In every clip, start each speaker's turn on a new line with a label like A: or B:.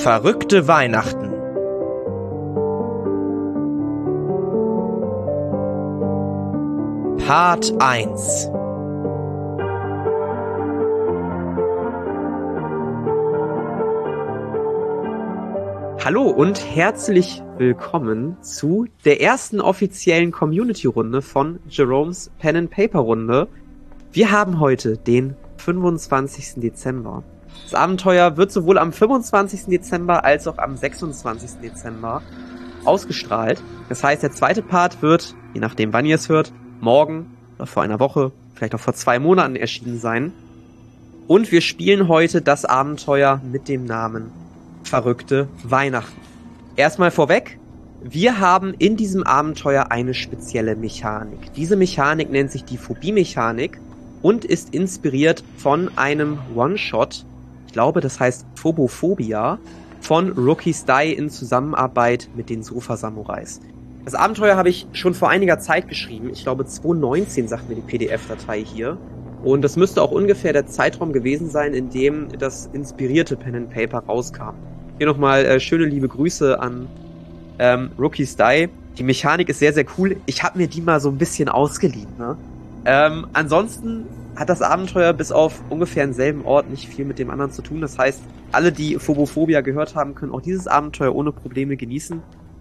A: Verrückte Weihnachten. Part 1. Hallo und herzlich willkommen zu der ersten offiziellen Community-Runde von Jerome's Pen and Paper Runde. Wir haben heute den 25. Dezember. Das Abenteuer wird sowohl am 25. Dezember als auch am 26. Dezember ausgestrahlt. Das heißt, der zweite Part wird, je nachdem wann ihr es hört, morgen oder vor einer Woche, vielleicht auch vor 2 Monaten erschienen sein. Und wir spielen heute das Abenteuer mit dem Namen Verrückte Weihnachten. Erstmal vorweg, wir haben in diesem Abenteuer eine spezielle Mechanik. Diese Mechanik nennt sich die Phobie-Mechanik und ist inspiriert von einem One-Shot, ich glaube, das heißt Phobophobia, von Rookies Die in Zusammenarbeit mit den Sofa-Samurais. Das Abenteuer habe ich schon vor einiger Zeit geschrieben. Ich glaube 2019 sagt mir die PDF-Datei hier. Und das müsste auch ungefähr der Zeitraum gewesen sein, in dem das inspirierte Pen and Paper rauskam. Hier nochmal schöne liebe Grüße an Rookies Die. Die Mechanik ist sehr, sehr cool. Ich habe mir die mal so ein bisschen ausgeliehen. Ne? Ansonsten hat das Abenteuer bis auf ungefähr denselben Ort nicht viel mit dem anderen zu tun. Das heißt, alle, die Phobophobia gehört haben, können auch dieses Abenteuer ohne Probleme genießen.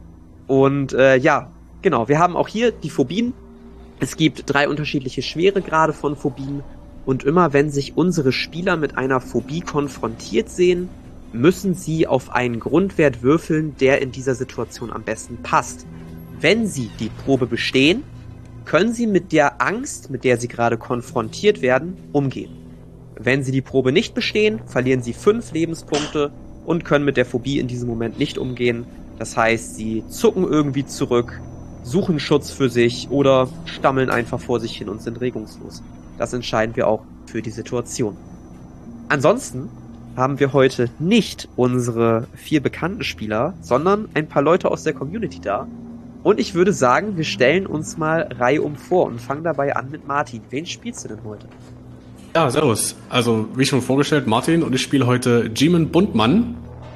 A: Und ja, genau, wir haben auch hier die Phobien. Es gibt 3 unterschiedliche Schweregrade von Phobien. Und immer wenn sich unsere Spieler mit einer Phobie konfrontiert sehen, müssen sie auf einen Grundwert würfeln, der in dieser Situation am besten passt. Wenn sie die Probe bestehen, können sie mit der Angst, mit der sie gerade konfrontiert werden, umgehen. Wenn sie die Probe nicht bestehen, verlieren sie 5 Lebenspunkte und können mit der Phobie in diesem Moment nicht umgehen. Das heißt, sie zucken irgendwie zurück, suchen Schutz für sich oder stammeln einfach vor sich hin und sind regungslos. Das entscheiden wir auch für die Situation. Ansonsten haben wir heute nicht unsere 4 bekannten Spieler, sondern ein paar Leute aus der Community da. Und ich würde sagen, wir stellen uns mal reihum vor und fangen dabei an mit Martin. Wen spielst du denn heute?
B: Ja, servus. Also, wie schon vorgestellt, Martin, und ich spiele heute Jimon Bundmann.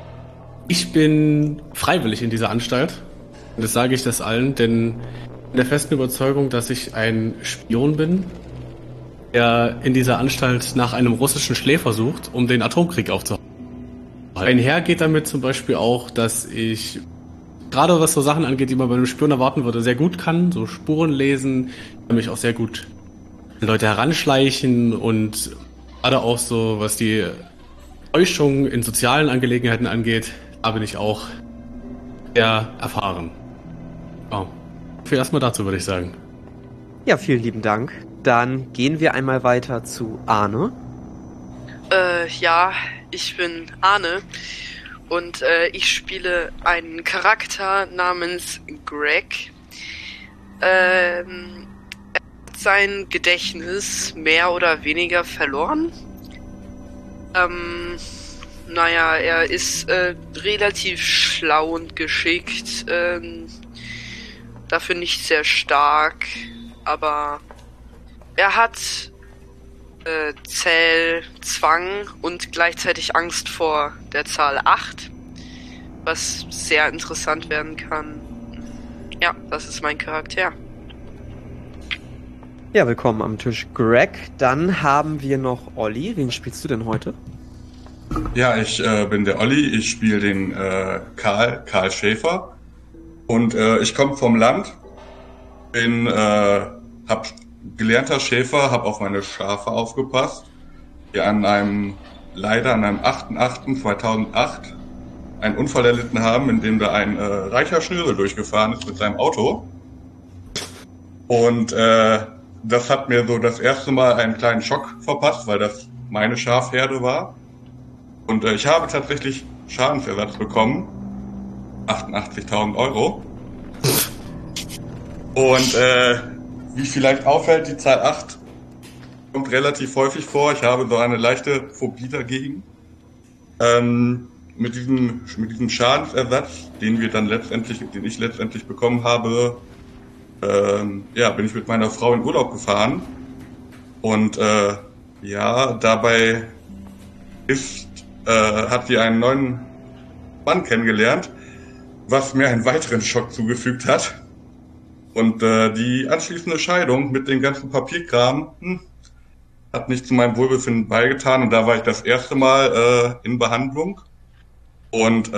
B: Ich bin freiwillig in dieser Anstalt. Und das sage ich das allen, denn in der festen Überzeugung, dass ich ein Spion bin, der in dieser Anstalt nach einem russischen Schläfer sucht, um den Atomkrieg aufzuhalten. Einher geht damit zum Beispiel auch, dass ich, gerade was so Sachen angeht, die man bei einem Spion erwarten würde, sehr gut kann, so Spuren lesen, kann mich auch sehr gut Leute heranschleichen und gerade auch so, was die Täuschung in sozialen Angelegenheiten angeht, da bin ich auch sehr erfahren. Oh. Viel erstmal dazu, würde ich sagen.
A: Ja, vielen lieben Dank. Dann gehen wir einmal weiter zu Arne.
C: Ja, ich bin Arne und ich spiele einen Charakter namens Greg. Er hat sein Gedächtnis mehr oder weniger verloren. Naja, er ist relativ schlau und geschickt, dafür nicht sehr stark, aber er hat Zählzwang und gleichzeitig Angst vor der Zahl 8, was sehr interessant werden kann. Ja, das ist mein Charakter.
A: Ja, willkommen am Tisch, Greg. Dann haben wir noch Olli. Wen spielst du denn heute?
D: Ja, ich bin der Olli. Ich spiele den Karl Schäfer. Und ich komme vom Land. Hab gelernter Schäfer, habe auf meine Schafe aufgepasst, die leider an einem 8.8.2008 einen Unfall erlitten haben, in dem da ein reicher Schnösel durchgefahren ist mit seinem Auto. Und das hat mir so das erste Mal einen kleinen Schock verpasst, weil das meine Schafherde war. Und ich habe tatsächlich Schadensersatz bekommen, 88.000 Euro. Und wie vielleicht auffällt, die Zahl 8 kommt relativ häufig vor. Ich habe so eine leichte Phobie dagegen. Mit diesem Schadensersatz, den ich letztendlich bekommen habe, bin ich mit meiner Frau in Urlaub gefahren. Und dabei hat sie einen neuen Mann kennengelernt, was mir einen weiteren Schock zugefügt hat. Und die anschließende Scheidung mit dem ganzen Papierkram hat nicht zu meinem Wohlbefinden beigetan. Und da war ich das erste Mal in Behandlung. Und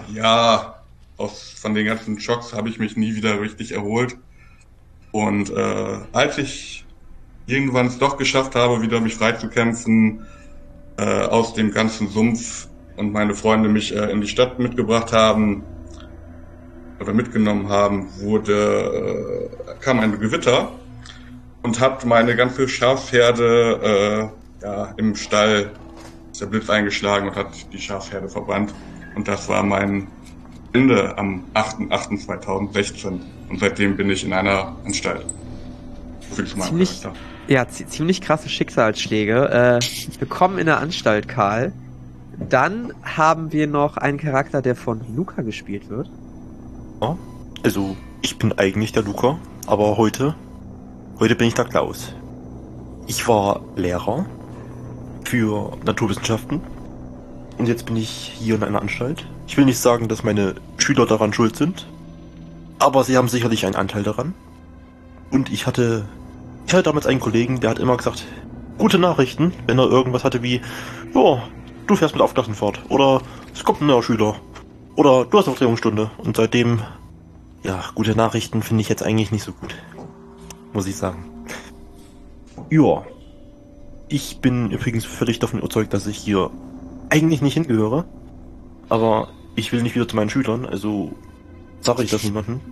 D: von den ganzen Schocks habe ich mich nie wieder richtig erholt. Und als ich irgendwann es doch geschafft habe, wieder mich freizukämpfen aus dem ganzen Sumpf und meine Freunde mich in die Stadt mitgebracht haben oder mitgenommen haben, kam ein Gewitter und hat meine ganze Schafherde im Stall, ist der Blitz eingeschlagen und hat die Schafherde verbannt. Und das war mein Ende am 8.8.2016. Und seitdem bin ich in einer Anstalt. So viel zu meinem Charakter.
A: Ja, ziemlich krasse Schicksalsschläge. Willkommen in der Anstalt, Karl. Dann haben wir noch einen Charakter, der von Luca gespielt wird.
E: Ja, also ich bin eigentlich der Luca, aber heute bin ich der Klaus. Ich war Lehrer für Naturwissenschaften und jetzt bin ich hier in einer Anstalt. Ich will nicht sagen, dass meine Schüler daran schuld sind, aber sie haben sicherlich einen Anteil daran. Und ich hatte damals einen Kollegen, der hat immer gesagt, gute Nachrichten, wenn er irgendwas hatte wie, ja, du fährst mit Aufklassen fort, oder es kommt ein neuer Schüler, oder du hast Aufklärungsstunde. Und seitdem, ja, gute Nachrichten finde ich jetzt eigentlich nicht so gut, muss ich sagen. Ja, ich bin übrigens völlig davon überzeugt, dass ich hier eigentlich nicht hingehöre, aber ich will nicht wieder zu meinen Schülern, also sage ich das niemandem.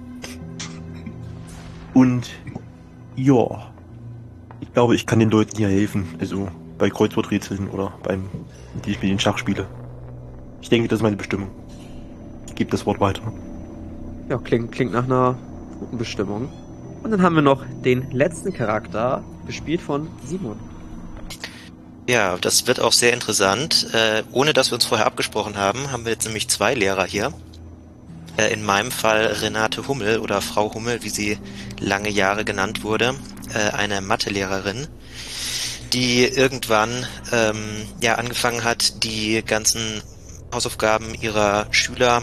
E: Und ja, ich glaube, ich kann den Leuten hier helfen, also bei Kreuzworträtseln oder die ich mit den Schach spiele. Ich denke, das ist meine Bestimmung. Ich gebe das Wort weiter.
A: Ja, klingt nach einer guten Bestimmung. Und dann haben wir noch den letzten Charakter, gespielt von Simon.
F: Ja, das wird auch sehr interessant. Ohne dass wir uns vorher abgesprochen haben, haben wir jetzt nämlich 2 Lehrer hier. In meinem Fall Renate Hummel oder Frau Hummel, wie sie lange Jahre genannt wurde. Eine Mathelehrerin, die irgendwann angefangen hat, die ganzen Hausaufgaben ihrer Schüler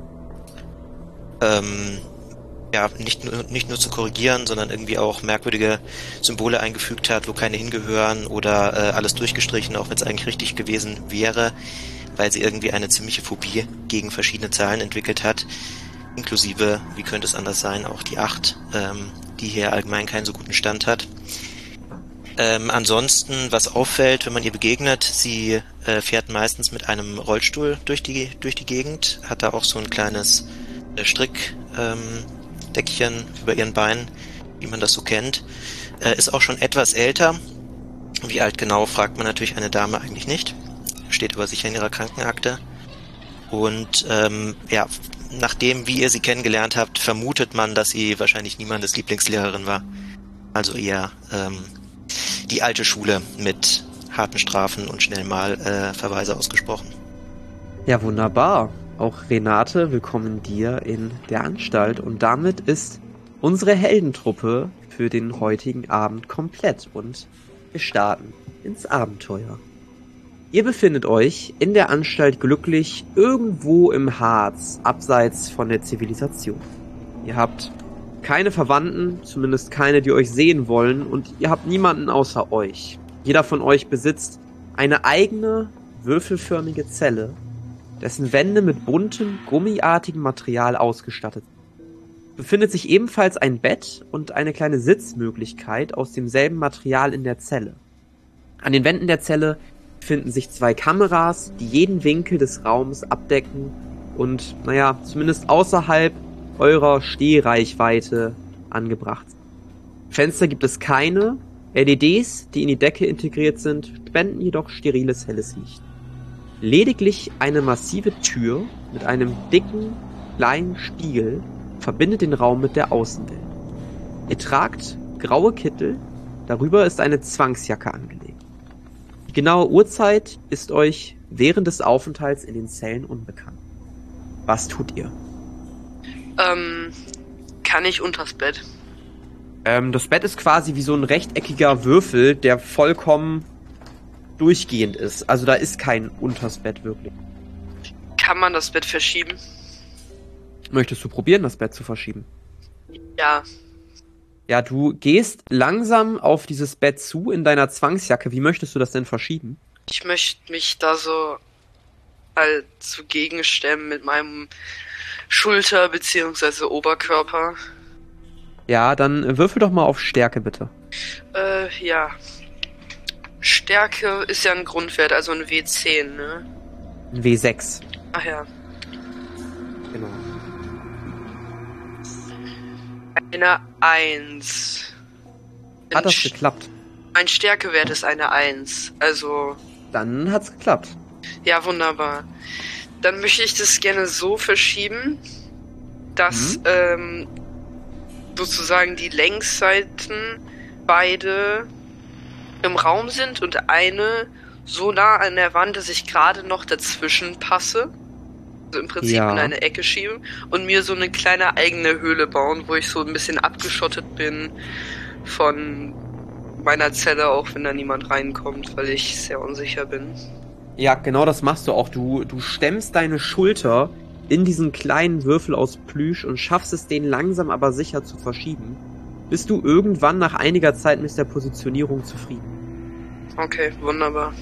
F: nicht nur zu korrigieren, sondern irgendwie auch merkwürdige Symbole eingefügt hat, wo keine hingehören oder alles durchgestrichen, auch wenn es eigentlich richtig gewesen wäre, weil sie irgendwie eine ziemliche Phobie gegen verschiedene Zahlen entwickelt hat, inklusive, wie könnte es anders sein, auch die 8, die hier allgemein keinen so guten Stand hat. Ansonsten, was auffällt, wenn man ihr begegnet, sie fährt meistens mit einem Rollstuhl durch die Gegend, hat da auch so ein kleines Strickdeckchen über ihren Beinen, wie man das so kennt. Ist auch schon etwas älter. Wie alt genau, fragt man natürlich eine Dame eigentlich nicht. Steht aber sicher in ihrer Krankenakte. Und nachdem, wie ihr sie kennengelernt habt, vermutet man, dass sie wahrscheinlich niemandes Lieblingslehrerin war. Also eher die alte Schule mit harten Strafen und schnell mal Verweise ausgesprochen.
A: Ja, wunderbar. Auch Renate, willkommen dir in der Anstalt. Und damit ist unsere Heldentruppe für den heutigen Abend komplett. Und wir starten ins Abenteuer. Ihr befindet euch in der Anstalt glücklich irgendwo im Harz, abseits von der Zivilisation. Ihr habt keine Verwandten, zumindest keine, die euch sehen wollen, und ihr habt niemanden außer euch. Jeder von euch besitzt eine eigene, würfelförmige Zelle, dessen Wände mit buntem, gummiartigem Material ausgestattet sind. Befindet sich ebenfalls ein Bett und eine kleine Sitzmöglichkeit aus demselben Material in der Zelle. An den Wänden der Zelle befinden sich 2 Kameras, die jeden Winkel des Raums abdecken und, zumindest außerhalb eurer Stehreichweite angebracht sind. Fenster gibt es keine, LEDs, die in die Decke integriert sind, spenden jedoch steriles helles Licht. Lediglich eine massive Tür mit einem dicken, kleinen Spiegel verbindet den Raum mit der Außenwelt. Ihr tragt graue Kittel, darüber ist eine Zwangsjacke angelegt. Die genaue Uhrzeit ist euch während des Aufenthalts in den Zellen unbekannt. Was tut ihr?
C: Kann ich unters Bett?
A: Das Bett ist quasi wie so ein rechteckiger Würfel, der vollkommen durchgehend ist. Also da ist kein unters Bett wirklich.
C: Kann man das Bett verschieben?
A: Möchtest du probieren, das Bett zu verschieben?
C: Ja.
A: Ja, du gehst langsam auf dieses Bett zu in deiner Zwangsjacke. Wie möchtest du das denn verschieben?
C: Ich möchte mich da so halt so gegenstemmen mit meinem Schulter- bzw. Oberkörper.
A: Ja, dann würfel doch mal auf Stärke, bitte.
C: Ja. Stärke ist ja ein Grundwert, also ein W10, ne?
A: Ein W6.
C: Ach ja.
A: Genau.
C: Eine 1.
A: Hat das geklappt?
C: Mein Stärkewert ist eine 1, also...
A: Dann hat's geklappt.
C: Ja, wunderbar. Dann möchte ich das gerne so verschieben, dass sozusagen die Längsseiten beide im Raum sind und eine so nah an der Wand, dass ich gerade noch dazwischen passe. Also im Prinzip in eine Ecke schieben und mir so eine kleine eigene Höhle bauen, wo ich so ein bisschen abgeschottet bin von meiner Zelle, auch wenn da niemand reinkommt, weil ich sehr unsicher bin.
A: Ja, genau das machst du auch. Du stemmst deine Schulter in diesen kleinen Würfel aus Plüsch und schaffst es, den langsam aber sicher zu verschieben, bis du irgendwann nach einiger Zeit mit der Positionierung zufrieden.
C: Okay, wunderbar.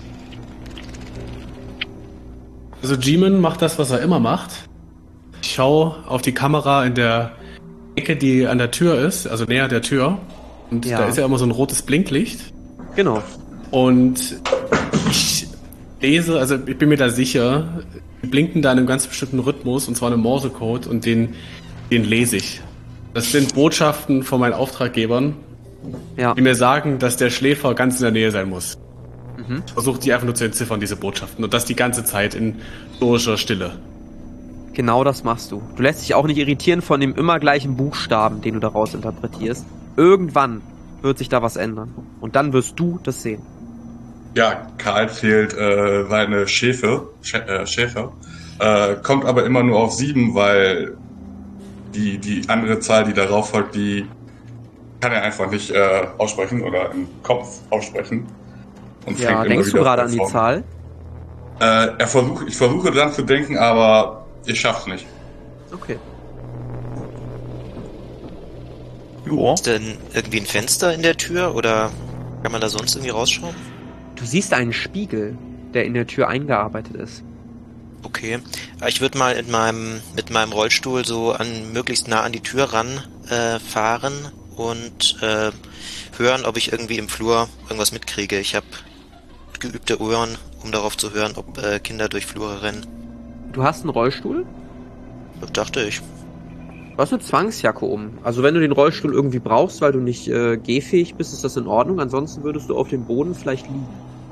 B: Also G-Man macht das, was er immer macht. Ich schaue auf die Kamera in der Ecke, die an der Tür ist, also näher der Tür. Und da ist ja immer so ein rotes Blinklicht.
A: Genau.
B: Und ich lese, also ich bin mir da sicher, die blinken da in einem ganz bestimmten Rhythmus, und zwar einem Morsecode, und den lese ich. Das sind Botschaften von meinen Auftraggebern, die mir sagen, dass der Schläfer ganz in der Nähe sein muss. Ich versuche die einfach nur zu entziffern, diese Botschaften, und das die ganze Zeit in stoischer Stille.
A: Genau das machst du. Du lässt dich auch nicht irritieren von dem immer gleichen Buchstaben, den du daraus interpretierst. Irgendwann wird sich da was ändern. Und dann wirst du das sehen.
D: Ja, Karl zählt seine Schäfer, kommt aber immer nur auf 7, weil die andere Zahl, die darauf folgt, die kann er einfach nicht aussprechen oder im Kopf aussprechen. Und
A: ja, denkst du gerade an die Zahl?
D: Ich versuche dran zu denken, aber ich schaff's nicht.
A: Okay.
F: Ja. Ist denn irgendwie ein Fenster in der Tür oder kann man da sonst irgendwie rausschauen?
A: Du siehst einen Spiegel, der in der Tür eingearbeitet ist.
F: Okay. Ich würde mal mit meinem Rollstuhl so möglichst nah an die Tür ran fahren und hören, ob ich irgendwie im Flur irgendwas mitkriege. Ich habe geübte Ohren, um darauf zu hören, ob Kinder durch Flure rennen.
A: Du hast einen Rollstuhl?
F: Das dachte ich.
A: Du hast eine Zwangsjacke um. Also wenn du den Rollstuhl irgendwie brauchst, weil du nicht gehfähig bist, ist das in Ordnung. Ansonsten würdest du auf dem Boden vielleicht liegen.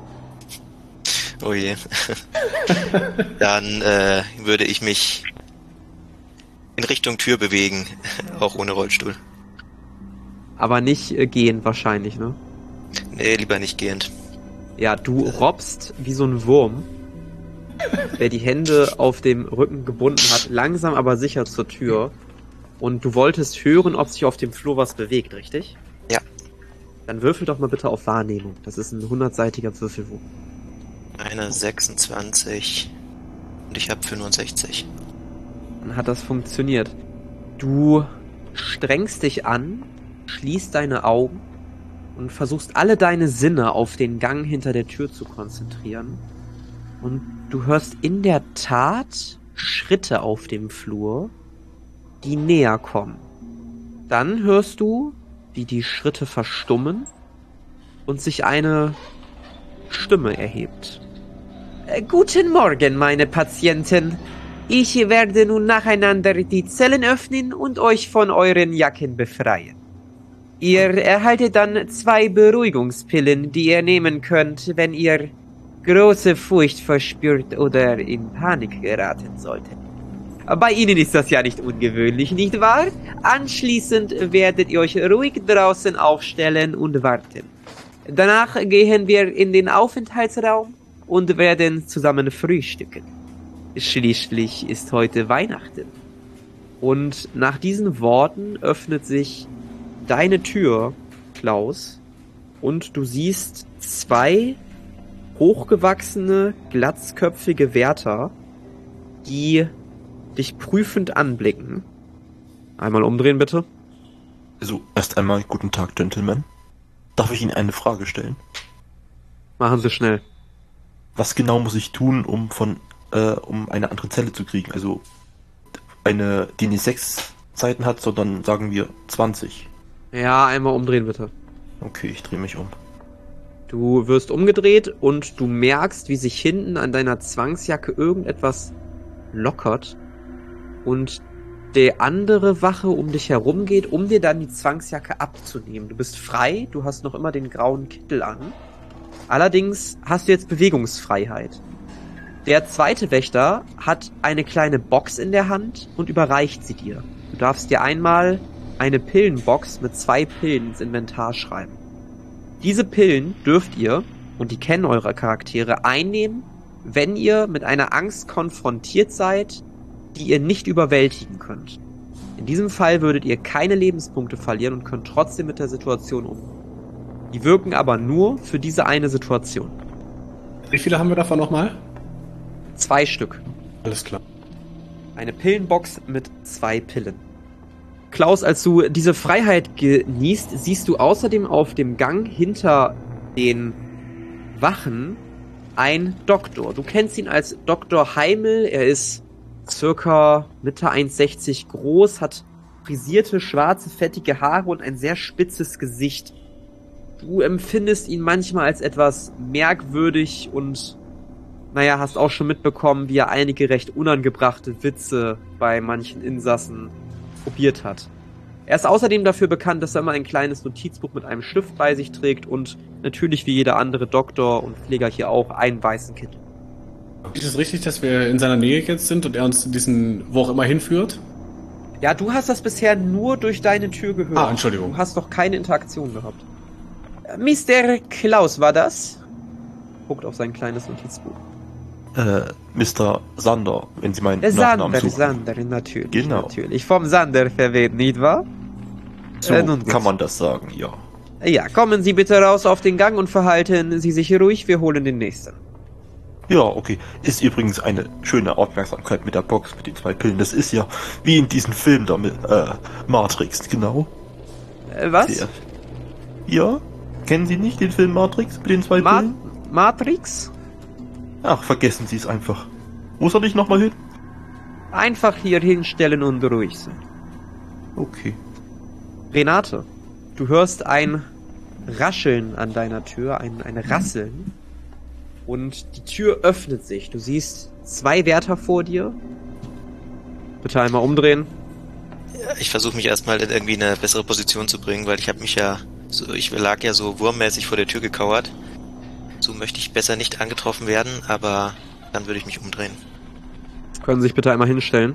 F: Oh je. Dann würde ich mich in Richtung Tür bewegen, auch ohne Rollstuhl.
A: Aber nicht gehend wahrscheinlich, ne?
F: Nee, lieber nicht gehend.
A: Ja, du robbst wie so ein Wurm, der die Hände auf dem Rücken gebunden hat, langsam aber sicher zur Tür. Und du wolltest hören, ob sich auf dem Flur was bewegt, richtig?
F: Ja.
A: Dann würfel doch mal bitte auf Wahrnehmung. Das ist ein 100-seitiger Würfelwurf.
F: Eine 26 und ich habe 65.
A: Dann hat das funktioniert. Du strengst dich an, schließt deine Augen und versuchst alle deine Sinne auf den Gang hinter der Tür zu konzentrieren. Und du hörst in der Tat Schritte auf dem Flur, die näher kommen. Dann hörst du, wie die Schritte verstummen und sich eine Stimme erhebt. Guten Morgen, meine Patienten. Ich werde nun nacheinander die Zellen öffnen und euch von euren Jacken befreien. Ihr erhaltet dann 2 Beruhigungspillen, die ihr nehmen könnt, wenn ihr große Furcht verspürt oder in Panik geraten solltet. Bei Ihnen ist das ja nicht ungewöhnlich, nicht wahr? Anschließend werdet ihr euch ruhig draußen aufstellen und warten. Danach gehen wir in den Aufenthaltsraum und werden zusammen frühstücken. Schließlich ist heute Weihnachten. Und nach diesen Worten öffnet sich deine Tür, Klaus, und du siehst 2 hochgewachsene, glatzköpfige Wärter, die dich prüfend anblicken. Einmal umdrehen, bitte.
E: Also, erst einmal guten Tag, Gentlemen. Darf ich Ihnen eine Frage stellen?
A: Machen Sie schnell.
E: Was genau muss ich tun, um eine andere Zelle zu kriegen? Also, eine, die nicht 6 Seiten hat, sondern sagen wir 20.
A: Ja, einmal umdrehen, bitte.
E: Okay, ich drehe mich um.
A: Du wirst umgedreht und du merkst, wie sich hinten an deiner Zwangsjacke irgendetwas lockert und der andere Wache um dich herum geht, um dir dann die Zwangsjacke abzunehmen. Du bist frei, du hast noch immer den grauen Kittel an. Allerdings hast du jetzt Bewegungsfreiheit. Der zweite Wächter hat eine kleine Box in der Hand und überreicht sie dir. Du darfst dir einmal eine Pillenbox mit 2 Pillen ins Inventar schreiben. Diese Pillen dürft ihr, und die kennen eure Charaktere, einnehmen, wenn ihr mit einer Angst konfrontiert seid, die ihr nicht überwältigen könnt. In diesem Fall würdet ihr keine Lebenspunkte verlieren und könnt trotzdem mit der Situation umgehen. Die wirken aber nur für diese eine Situation.
B: Wie viele haben wir davon nochmal?
A: 2 Stück.
B: Alles klar.
A: Eine Pillenbox mit 2 Pillen. Klaus, als du diese Freiheit genießt, siehst du außerdem auf dem Gang hinter den Wachen ein Doktor. Du kennst ihn als Dr. Heimel. Er ist circa Mitte 1,60 groß, hat frisierte, schwarze, fettige Haare und ein sehr spitzes Gesicht. Du empfindest ihn manchmal als etwas merkwürdig und, naja, hast auch schon mitbekommen, wie er einige recht unangebrachte Witze bei manchen Insassen probiert hat. Er ist außerdem dafür bekannt, dass er immer ein kleines Notizbuch mit einem Stift bei sich trägt und natürlich wie jeder andere Doktor und Pfleger hier auch einen weißen Kittel.
B: Ist es richtig, dass wir in seiner Nähe jetzt sind und er uns in diesen, wo auch immer hinführt?
A: Ja, du hast das bisher nur durch deine Tür gehört.
B: Ah, Entschuldigung.
A: Du hast noch keine Interaktion gehabt. Mr. Klaus war das? Guckt auf sein kleines Notizbuch.
E: Mr. Sander, wenn Sie meinen Nachnamen suchen.
A: Sander, natürlich.
E: Genau.
A: Natürlich. Vom Sander verweht, nicht wahr?
E: So
A: Nun
E: kann man das sagen, ja.
A: Ja, kommen Sie bitte raus auf den Gang und verhalten Sie sich ruhig, wir holen den nächsten.
E: Ja, okay. Ist übrigens eine schöne Aufmerksamkeit mit der Box, mit den 2 Pillen. Das ist ja wie in diesem Film da mit Matrix, genau.
A: Was?
E: Sehr. Ja? Kennen Sie nicht den Film Matrix mit den 2 Pillen?
A: Matrix?
E: Ach, vergessen Sie es einfach. Wo soll ich nochmal hin?
A: Einfach hier hinstellen und ruhig sein.
E: Okay.
A: Renate, du hörst ein Rascheln an deiner Tür, ein Rasseln. Und die Tür öffnet sich. Du siehst 2 Wärter vor dir. Bitte einmal umdrehen.
F: Ich versuche mich erstmal in irgendwie eine bessere Position zu bringen, weil ich lag ja so wurmmäßig vor der Tür gekauert. So möchte ich besser nicht angetroffen werden, aber dann würde ich mich umdrehen.
A: Können Sie sich bitte einmal hinstellen?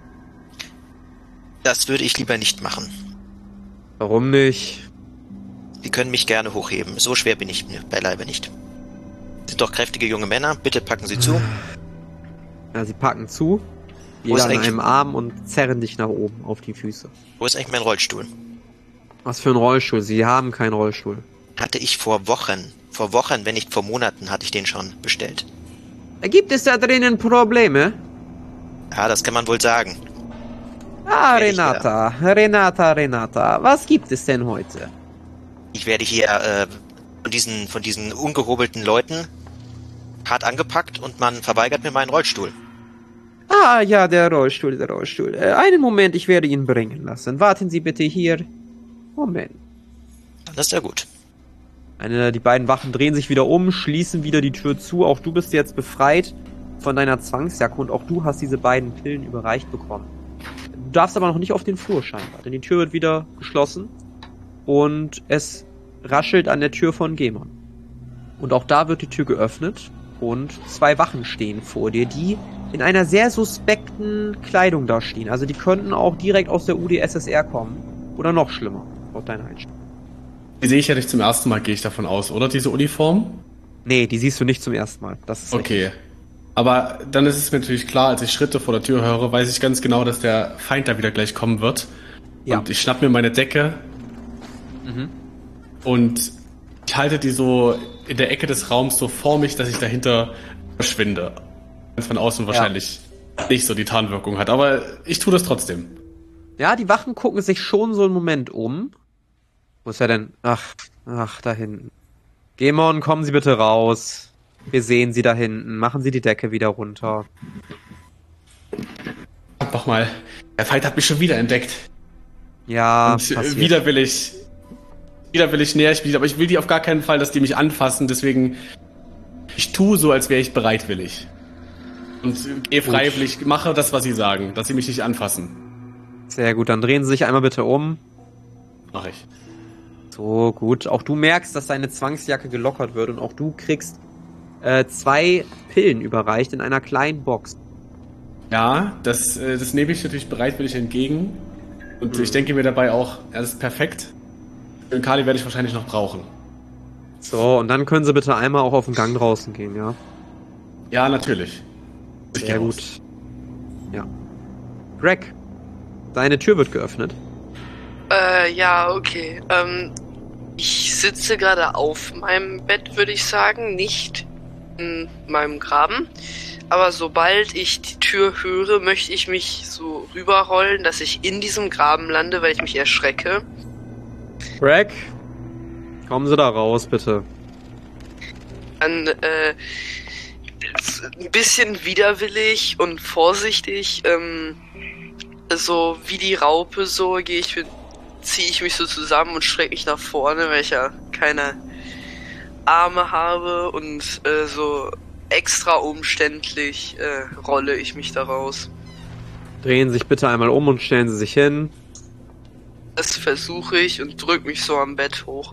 F: Das würde ich lieber nicht machen.
A: Warum nicht?
F: Sie können mich gerne hochheben. So schwer bin ich mir beileibe nicht. Sind doch kräftige junge Männer. Bitte packen Sie zu.
A: Ja, sie packen zu. Jeder an einem Arm und zerren dich nach oben auf die Füße.
F: Wo ist eigentlich mein Rollstuhl?
A: Was für ein Rollstuhl? Sie haben keinen Rollstuhl.
F: Hatte ich vor Wochen, wenn nicht vor Monaten, hatte ich den schon bestellt.
A: Gibt es da drinnen Probleme?
F: Ja, das kann man wohl sagen.
A: Ah, Renata. Was gibt es denn heute?
F: Ich werde hier von diesen ungehobelten Leuten hart angepackt und man verweigert mir meinen Rollstuhl.
A: Ah, ja, der Rollstuhl. Einen Moment, ich werde ihn bringen lassen. Warten Sie bitte hier. Moment.
F: Dann ist ja gut.
A: Die beiden Wachen drehen sich wieder um, schließen wieder die Tür zu. Auch du bist jetzt befreit von deiner Zwangsjacke und auch du hast diese beiden Pillen überreicht bekommen. Du darfst aber noch nicht auf den Flur scheinbar, denn die Tür wird wieder geschlossen und es raschelt an der Tür von Gemon. Und auch da wird die Tür geöffnet und 2 Wachen stehen vor dir, die in einer sehr suspekten Kleidung da stehen. Also die könnten auch direkt aus der UdSSR kommen oder noch schlimmer, laut deiner Einstellung.
B: Die sehe ich ja nicht zum ersten Mal, gehe ich davon aus, oder? Diese Uniform?
A: Nee, die siehst du nicht zum ersten Mal. Das ist
B: okay. Aber dann ist es mir natürlich klar, als ich Schritte vor der Tür höre, weiß ich ganz genau, dass der Feind da wieder gleich kommen wird. Ja. Und ich schnapp mir meine Decke und ich halte die so in der Ecke des Raums so vor mich, dass ich dahinter verschwinde. Ganz von außen wahrscheinlich nicht so die Tarnwirkung hat, aber ich tue das trotzdem.
A: Ja, die Wachen gucken sich schon so einen Moment um. Wo ist er denn? Ach, da hinten. Gemon, kommen Sie bitte raus. Wir sehen Sie da hinten. Machen Sie die Decke wieder runter.
B: Doch mal, der Feind hat mich schon wieder entdeckt.
A: Ja,
B: und wieder will ich näher spielen, aber ich will die auf gar keinen Fall, dass die mich anfassen, deswegen ich tue so, als wäre ich bereitwillig. Und gehe freiwillig, mache das, was sie sagen, dass sie mich nicht anfassen.
A: Sehr gut, dann drehen Sie sich einmal bitte um.
B: Mach ich.
A: So, gut. Auch du merkst, dass deine Zwangsjacke gelockert wird und auch du kriegst 2 Pillen überreicht in einer kleinen Box.
B: Ja, das nehme ich natürlich bereitwillig entgegen. Und ich denke mir dabei auch, das ist perfekt. Den Kali werde ich wahrscheinlich noch brauchen.
A: So, und dann können Sie bitte einmal auch auf den Gang draußen gehen, ja?
B: Ja, natürlich.
A: Sehr gut. Ja. Greg, deine Tür wird geöffnet.
C: Ja, okay. Ich sitze gerade auf meinem Bett, würde ich sagen, nicht in meinem Graben. Aber sobald ich die Tür höre, möchte ich mich so rüberrollen, dass ich in diesem Graben lande, weil ich mich erschrecke.
A: Greg, kommen Sie da raus, bitte.
C: Dann, ein bisschen widerwillig und vorsichtig, so wie die Raupe, so ziehe ich mich so zusammen und strecke mich nach vorne, weil ich ja keine Arme habe und so extra umständlich rolle ich mich da raus.
A: Drehen Sie sich bitte einmal um und stellen Sie sich hin.
C: Das versuche ich und drück mich so am Bett hoch.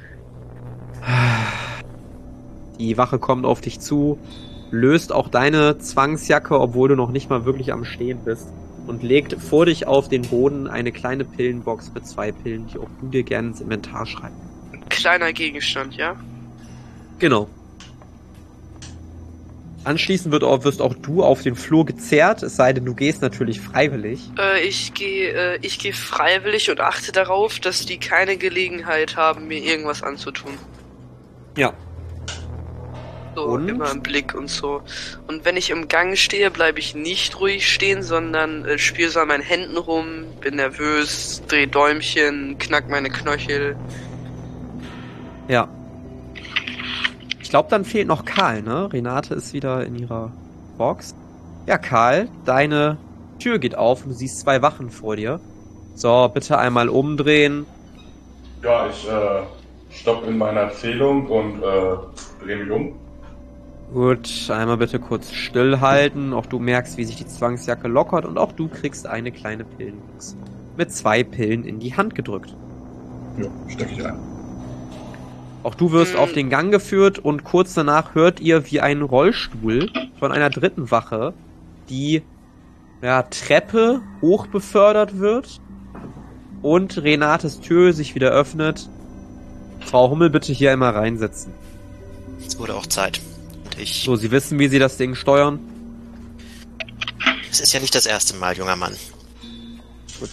A: Die Wache kommt auf dich zu, löst auch deine Zwangsjacke, obwohl du noch nicht mal wirklich am Stehen bist, und legt vor dich auf den Boden eine kleine Pillenbox mit 2 Pillen, die auch du dir gerne ins Inventar schreibst.
C: Ein kleiner Gegenstand, ja?
A: Genau. Anschließend wirst auch du auf den Flur gezerrt, es sei denn, du gehst natürlich freiwillig.
C: Ich gehe freiwillig und achte darauf, dass die keine Gelegenheit haben, mir irgendwas anzutun.
A: Ja.
C: So,
A: und?
C: Immer im Blick und so. Und wenn ich im Gang stehe, bleibe ich nicht ruhig stehen, sondern spiele so an meinen Händen rum, bin nervös, dreh Däumchen, knack meine Knöchel.
A: Ja. Ich glaube, dann fehlt noch Karl, ne? Renate ist wieder in ihrer Box. Ja, Karl, deine Tür geht auf und du siehst 2 Wachen vor dir. So, bitte einmal umdrehen.
D: Ja, ich stopp in meiner Erzählung und drehe mich um.
A: Gut, einmal bitte kurz stillhalten. Auch du merkst, wie sich die Zwangsjacke lockert und auch du kriegst eine kleine Pillenbox mit 2 Pillen in die Hand gedrückt.
D: Ja, stecke ich ein.
A: Auch du wirst auf den Gang geführt und kurz danach hört ihr, wie ein Rollstuhl von einer 3. Wache die Treppe hoch befördert wird und Renates Tür sich wieder öffnet. Frau Hummel, bitte hier einmal reinsetzen.
F: Es wurde auch Zeit. Und
A: So, Sie wissen, wie Sie das Ding steuern?
F: Es ist ja nicht das erste Mal, junger Mann.
A: Gut.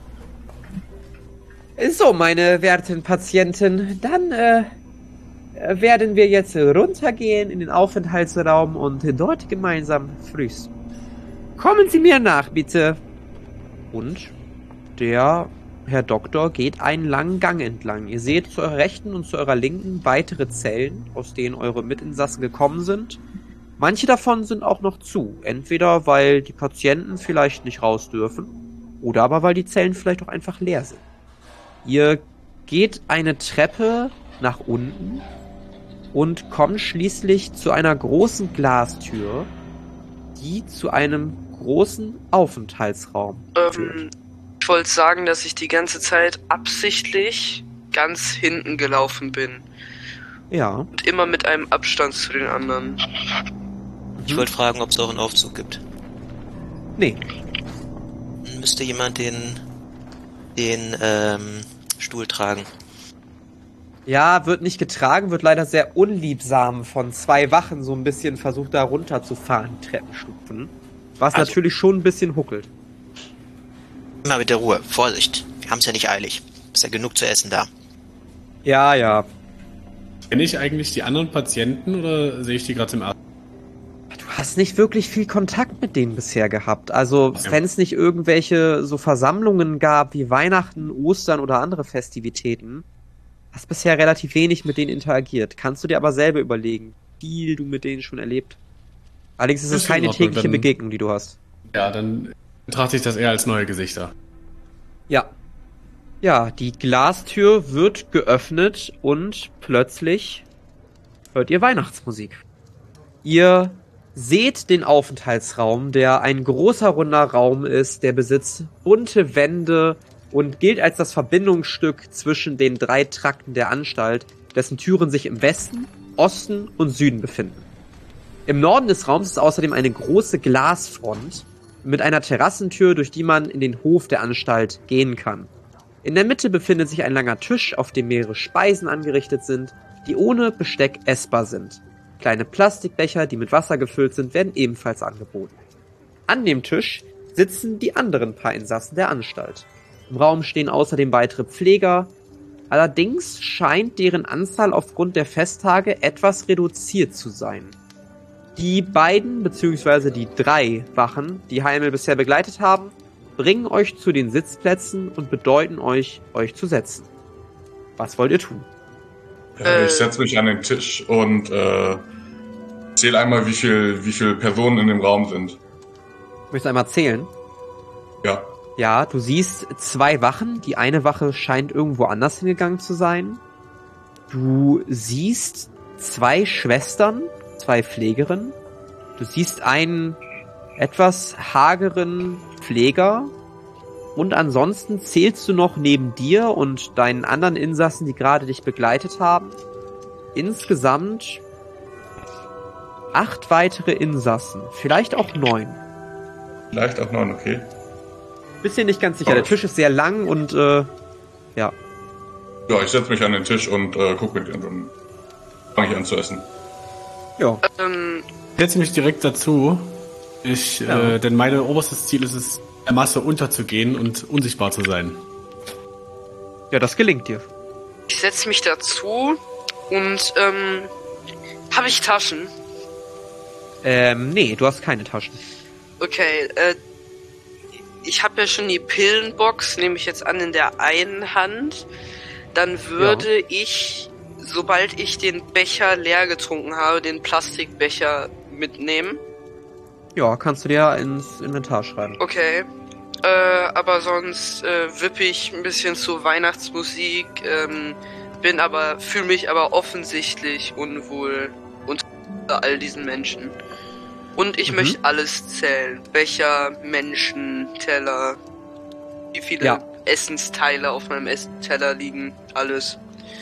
A: So, meine werten Patienten, dann werden wir jetzt runtergehen in den Aufenthaltsraum und dort gemeinsam frühstücken. Kommen Sie mir nach, bitte. Und der Herr Doktor geht einen langen Gang entlang. Ihr seht zu eurer Rechten und zu eurer Linken weitere Zellen, aus denen eure Mitinsassen gekommen sind. Manche davon sind auch noch zu. Entweder weil die Patienten vielleicht nicht raus dürfen oder aber weil die Zellen vielleicht auch einfach leer sind. Ihr geht eine Treppe nach unten und kommt schließlich zu einer großen Glastür, die zu einem großen Aufenthaltsraum führt.
C: Ich wollte sagen, dass ich die ganze Zeit absichtlich ganz hinten gelaufen bin.
A: Ja.
C: Und immer mit einem Abstand zu den anderen.
F: Ich wollte fragen, ob es auch einen Aufzug gibt.
A: Nee.
F: Müsste jemand den Stuhl tragen?
A: Ja, wird nicht getragen, wird leider sehr unliebsam von 2 Wachen so ein bisschen versucht, da runterzufahren, Treppenstufen. Was
F: Also,
A: natürlich schon ein bisschen huckelt.
F: Immer mit der Ruhe. Vorsicht. Wir haben es ja nicht eilig. Ist ja genug zu essen da.
A: Ja, ja.
B: Kenne ich eigentlich die anderen Patienten oder sehe ich die gerade im Arzt?
A: Du hast nicht wirklich viel Kontakt mit denen bisher gehabt. Also, wenn es nicht irgendwelche so Versammlungen gab, wie Weihnachten, Ostern oder andere Festivitäten, hast bisher relativ wenig mit denen interagiert. Kannst du dir aber selber überlegen, wie viel du mit denen schon erlebt. Allerdings ist es keine tägliche Begegnung, die du hast.
B: Ja, dann betrachte ich das eher als neue Gesichter.
A: Ja. Ja, die Glastür wird geöffnet und plötzlich hört ihr Weihnachtsmusik. Ihr seht den Aufenthaltsraum, der ein großer runder Raum ist, der besitzt bunte Wände und gilt als das Verbindungsstück zwischen den 3 Trakten der Anstalt, dessen Türen sich im Westen, Osten und Süden befinden. Im Norden des Raums ist außerdem eine große Glasfront mit einer Terrassentür, durch die man in den Hof der Anstalt gehen kann. In der Mitte befindet sich ein langer Tisch, auf dem mehrere Speisen angerichtet sind, die ohne Besteck essbar sind. Kleine Plastikbecher, die mit Wasser gefüllt sind, werden ebenfalls angeboten. An dem Tisch sitzen die anderen paar Insassen der Anstalt. Im Raum stehen außerdem weitere Pfleger. Allerdings scheint deren Anzahl aufgrund der Festtage etwas reduziert zu sein. Die beiden bzw. die 3 Wachen, die Heimel bisher begleitet haben, bringen euch zu den Sitzplätzen und bedeuten euch zu setzen. Was wollt ihr tun?
D: Ich setze mich an den Tisch und zähle einmal, wie viel Personen in dem Raum sind.
A: Möchtest du einmal zählen?
D: Ja.
A: Ja, du siehst 2 Wachen. Die eine Wache scheint irgendwo anders hingegangen zu sein. Du siehst 2 Schwestern, 2 Pflegerinnen. Du siehst einen etwas hageren Pfleger. Und ansonsten zählst du noch neben dir und deinen anderen Insassen, die gerade dich begleitet haben, insgesamt 8 weitere Insassen. Vielleicht auch 9.
D: Vielleicht auch 9, okay.
A: Bist dir nicht ganz sicher. Der Tisch ist sehr lang und ja.
D: Ja, ich setze mich an den Tisch und gucke mit dir und dann fange ich an zu essen.
A: Ja.
B: Ich setze mich direkt dazu. Denn mein oberstes Ziel ist es, der Masse unterzugehen und unsichtbar zu sein.
A: Ja, das gelingt dir.
C: Ich setze mich dazu und habe ich Taschen?
A: Nee, du hast keine Taschen.
C: Okay, ich habe ja schon die Pillenbox, nehme ich jetzt an, in der einen Hand. Dann würde ich, sobald ich den Becher leer getrunken habe, den Plastikbecher mitnehmen.
A: Ja, kannst du dir ins Inventar schreiben.
C: Okay. Aber sonst wippe ich ein bisschen zu Weihnachtsmusik, fühle mich aber offensichtlich unwohl unter all diesen Menschen. Und ich möchte alles zählen. Becher, Menschen, Teller, wie viele Essensteile auf meinem Essensteller liegen, alles.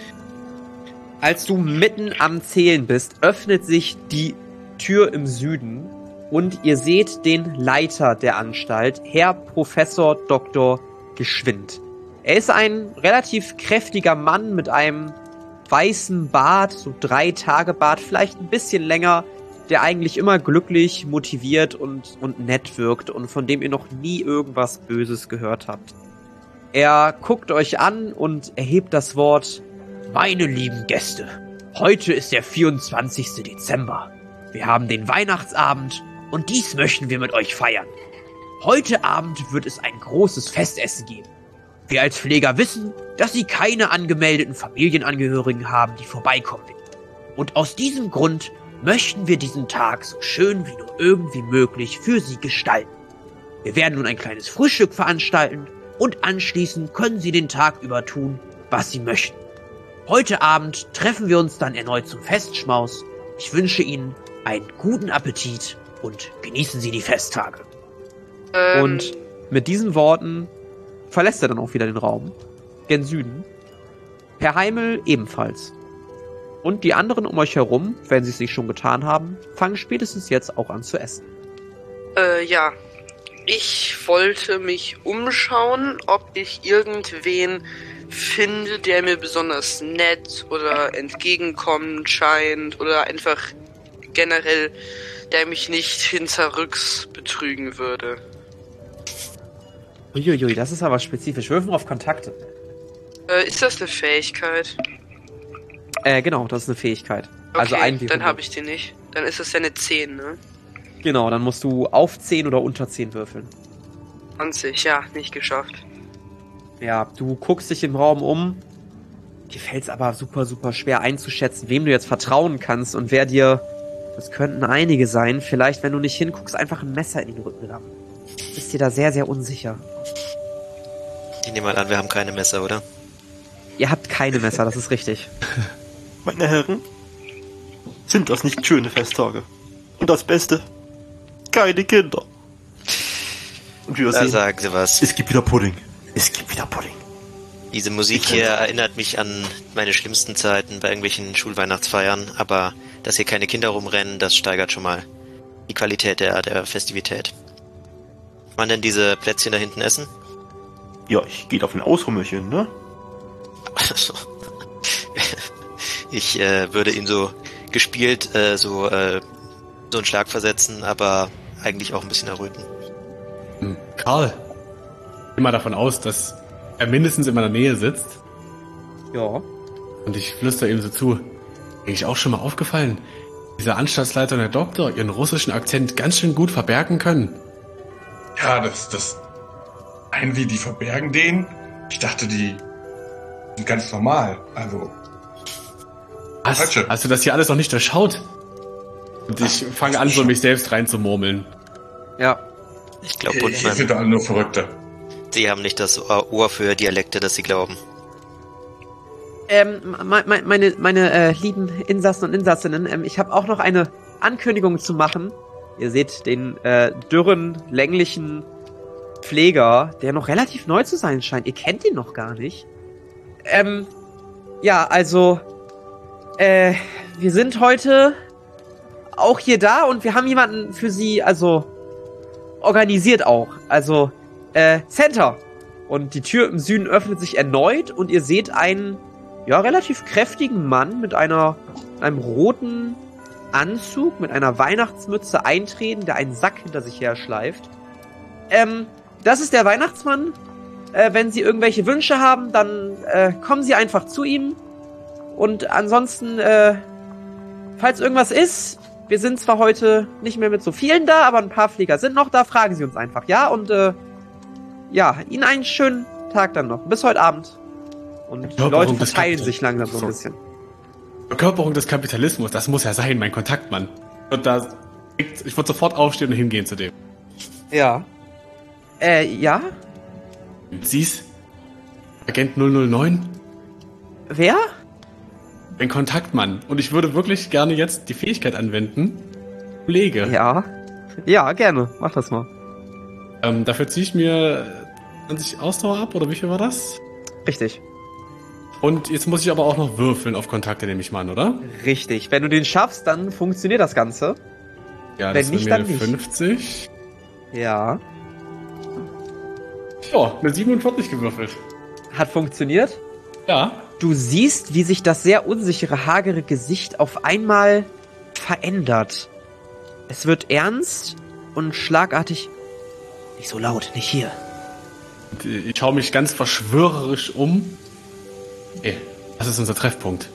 A: Als du mitten am Zählen bist, öffnet sich die Tür im Süden und ihr seht den Leiter der Anstalt, Herr Professor Dr. Geschwind. Er ist ein relativ kräftiger Mann mit einem weißen Bart, so 3-Tage-Bart, vielleicht ein bisschen länger, der eigentlich immer glücklich, motiviert und nett wirkt und von dem ihr noch nie irgendwas Böses gehört habt. Er guckt euch an und erhebt das Wort: Meine lieben Gäste, heute ist der 24. Dezember. Wir haben den Weihnachtsabend und dies möchten wir mit euch feiern. Heute Abend wird es ein großes Festessen geben. Wir als Pfleger wissen, dass Sie keine angemeldeten Familienangehörigen haben, die vorbeikommen will. Und aus diesem Grund möchten wir diesen Tag so schön wie nur irgendwie möglich für Sie gestalten. Wir werden nun ein kleines Frühstück veranstalten und anschließend können Sie den Tag über tun, was Sie möchten. Heute Abend treffen wir uns dann erneut zum Festschmaus. Ich wünsche Ihnen einen guten Appetit und genießen Sie die Festtage. Und mit diesen Worten verlässt er dann auch wieder den Raum. Gen Süden. Herr Heimel ebenfalls. Und die anderen um euch herum, wenn sie es nicht schon getan haben, fangen spätestens jetzt auch an zu essen.
C: Ja. Ich wollte mich umschauen, ob ich irgendwen finde, der mir besonders nett oder entgegenkommend scheint oder einfach generell, der mich nicht hinterrücks betrügen würde.
A: Uiuiui, das ist aber spezifisch. Würfen auf Kontakte.
C: Ist das eine Fähigkeit?
A: Genau, das ist eine Fähigkeit.
C: Okay,
A: also ein
C: dann habe ich die nicht. Dann ist es ja eine 10, ne?
A: Genau, dann musst du auf 10 oder unter 10 würfeln.
C: 20, ja, nicht geschafft.
A: Ja, du guckst dich im Raum um. Dir fällt es aber super, super schwer einzuschätzen, wem du jetzt vertrauen kannst und wer dir... Das könnten einige sein. Vielleicht, wenn du nicht hinguckst, einfach ein Messer in den Rücken rammen. Bist dir da sehr, sehr unsicher.
F: Ich nehme mal an, wir haben keine Messer, oder?
A: Ihr habt keine Messer, das ist richtig.
E: Meine Herren, sind das nicht schöne Festtage? Und das Beste, keine Kinder. Und wir
F: Da sagen Sie was.
E: Es gibt wieder Pudding. Es gibt wieder Pudding.
F: Diese Musik hier erinnert mich an meine schlimmsten Zeiten bei irgendwelchen Schulweihnachtsfeiern, aber dass hier keine Kinder rumrennen, das steigert schon mal die Qualität der Festivität. Kann man denn diese Plätzchen da hinten essen?
E: Ja, ich gehe auf ein Ausrummelchen, ne?
F: Also, ich würde ihn so gespielt so einen Schlag versetzen, aber eigentlich auch ein bisschen erröten.
B: Karl, ich gehe mal davon aus, dass er mindestens in meiner Nähe sitzt.
A: Ja.
B: Und ich flüstere ihm so zu. Ist auch schon mal aufgefallen, dieser Anstaltsleiter und der Doktor ihren russischen Akzent ganz schön gut verbergen können.
D: Ja, das wie die verbergen den? Ich dachte, die sind ganz normal. Also.
B: Hast du das hier alles noch nicht durchschaut? Und ich fange an, so mich selbst reinzumurmeln.
A: Ja.
F: Ich glaube,
D: Die sind alle nur Verrückte.
F: Sie haben nicht das Ohr für Dialekte, das Sie glauben.
A: Meine lieben Insassen und Insassinnen, ich habe auch noch eine Ankündigung zu machen. Ihr seht den dürren, länglichen Pfleger, der noch relativ neu zu sein scheint. Ihr kennt ihn noch gar nicht. Ja, also, wir sind heute auch hier da und wir haben jemanden für Sie, also, organisiert auch. Also, Center. Und die Tür im Süden öffnet sich erneut und ihr seht einen, ja, relativ kräftigen Mann mit einem roten Anzug, mit einer Weihnachtsmütze eintreten, der einen Sack hinter sich her schleift. Das ist der Weihnachtsmann. Wenn Sie irgendwelche Wünsche haben, dann kommen Sie einfach zu ihm. Und ansonsten, falls irgendwas ist, wir sind zwar heute nicht mehr mit so vielen da, aber ein paar Pfleger sind noch da, fragen Sie uns einfach, ja? Und ja, Ihnen einen schönen Tag dann noch. Bis heute Abend. Und die Leute verteilen sich langsam so ein bisschen.
B: Verkörperung des Kapitalismus, das muss ja sein, mein Kontaktmann. Und ich würde sofort aufstehen und hingehen zu dem.
A: Ja. Ja?
B: Sie's? Agent 009?
A: Wer?
B: Ein Kontaktmann. Und ich würde wirklich gerne jetzt die Fähigkeit anwenden. Kollege.
A: Ja. Ja, gerne. Mach das mal.
B: Dafür ziehe ich mir 20 Ausdauer ab, oder wie viel war das?
A: Richtig.
B: Und jetzt muss ich aber auch noch würfeln auf Kontakte, nehme ich mal an, oder?
A: Richtig. Wenn du den schaffst, dann funktioniert das Ganze.
B: Ja,
A: wenn
B: das
A: nicht,
B: wäre
A: dann nicht.
B: 50.
A: Ja.
B: Ja, eine 47 gewürfelt.
A: Hat funktioniert.
B: Ja.
A: Du siehst, wie sich das sehr unsichere, hagere Gesicht auf einmal verändert. Es wird ernst und schlagartig. Nicht so laut, nicht hier.
B: Und ich schaue mich ganz verschwörerisch um. Okay, das ist unser Treffpunkt.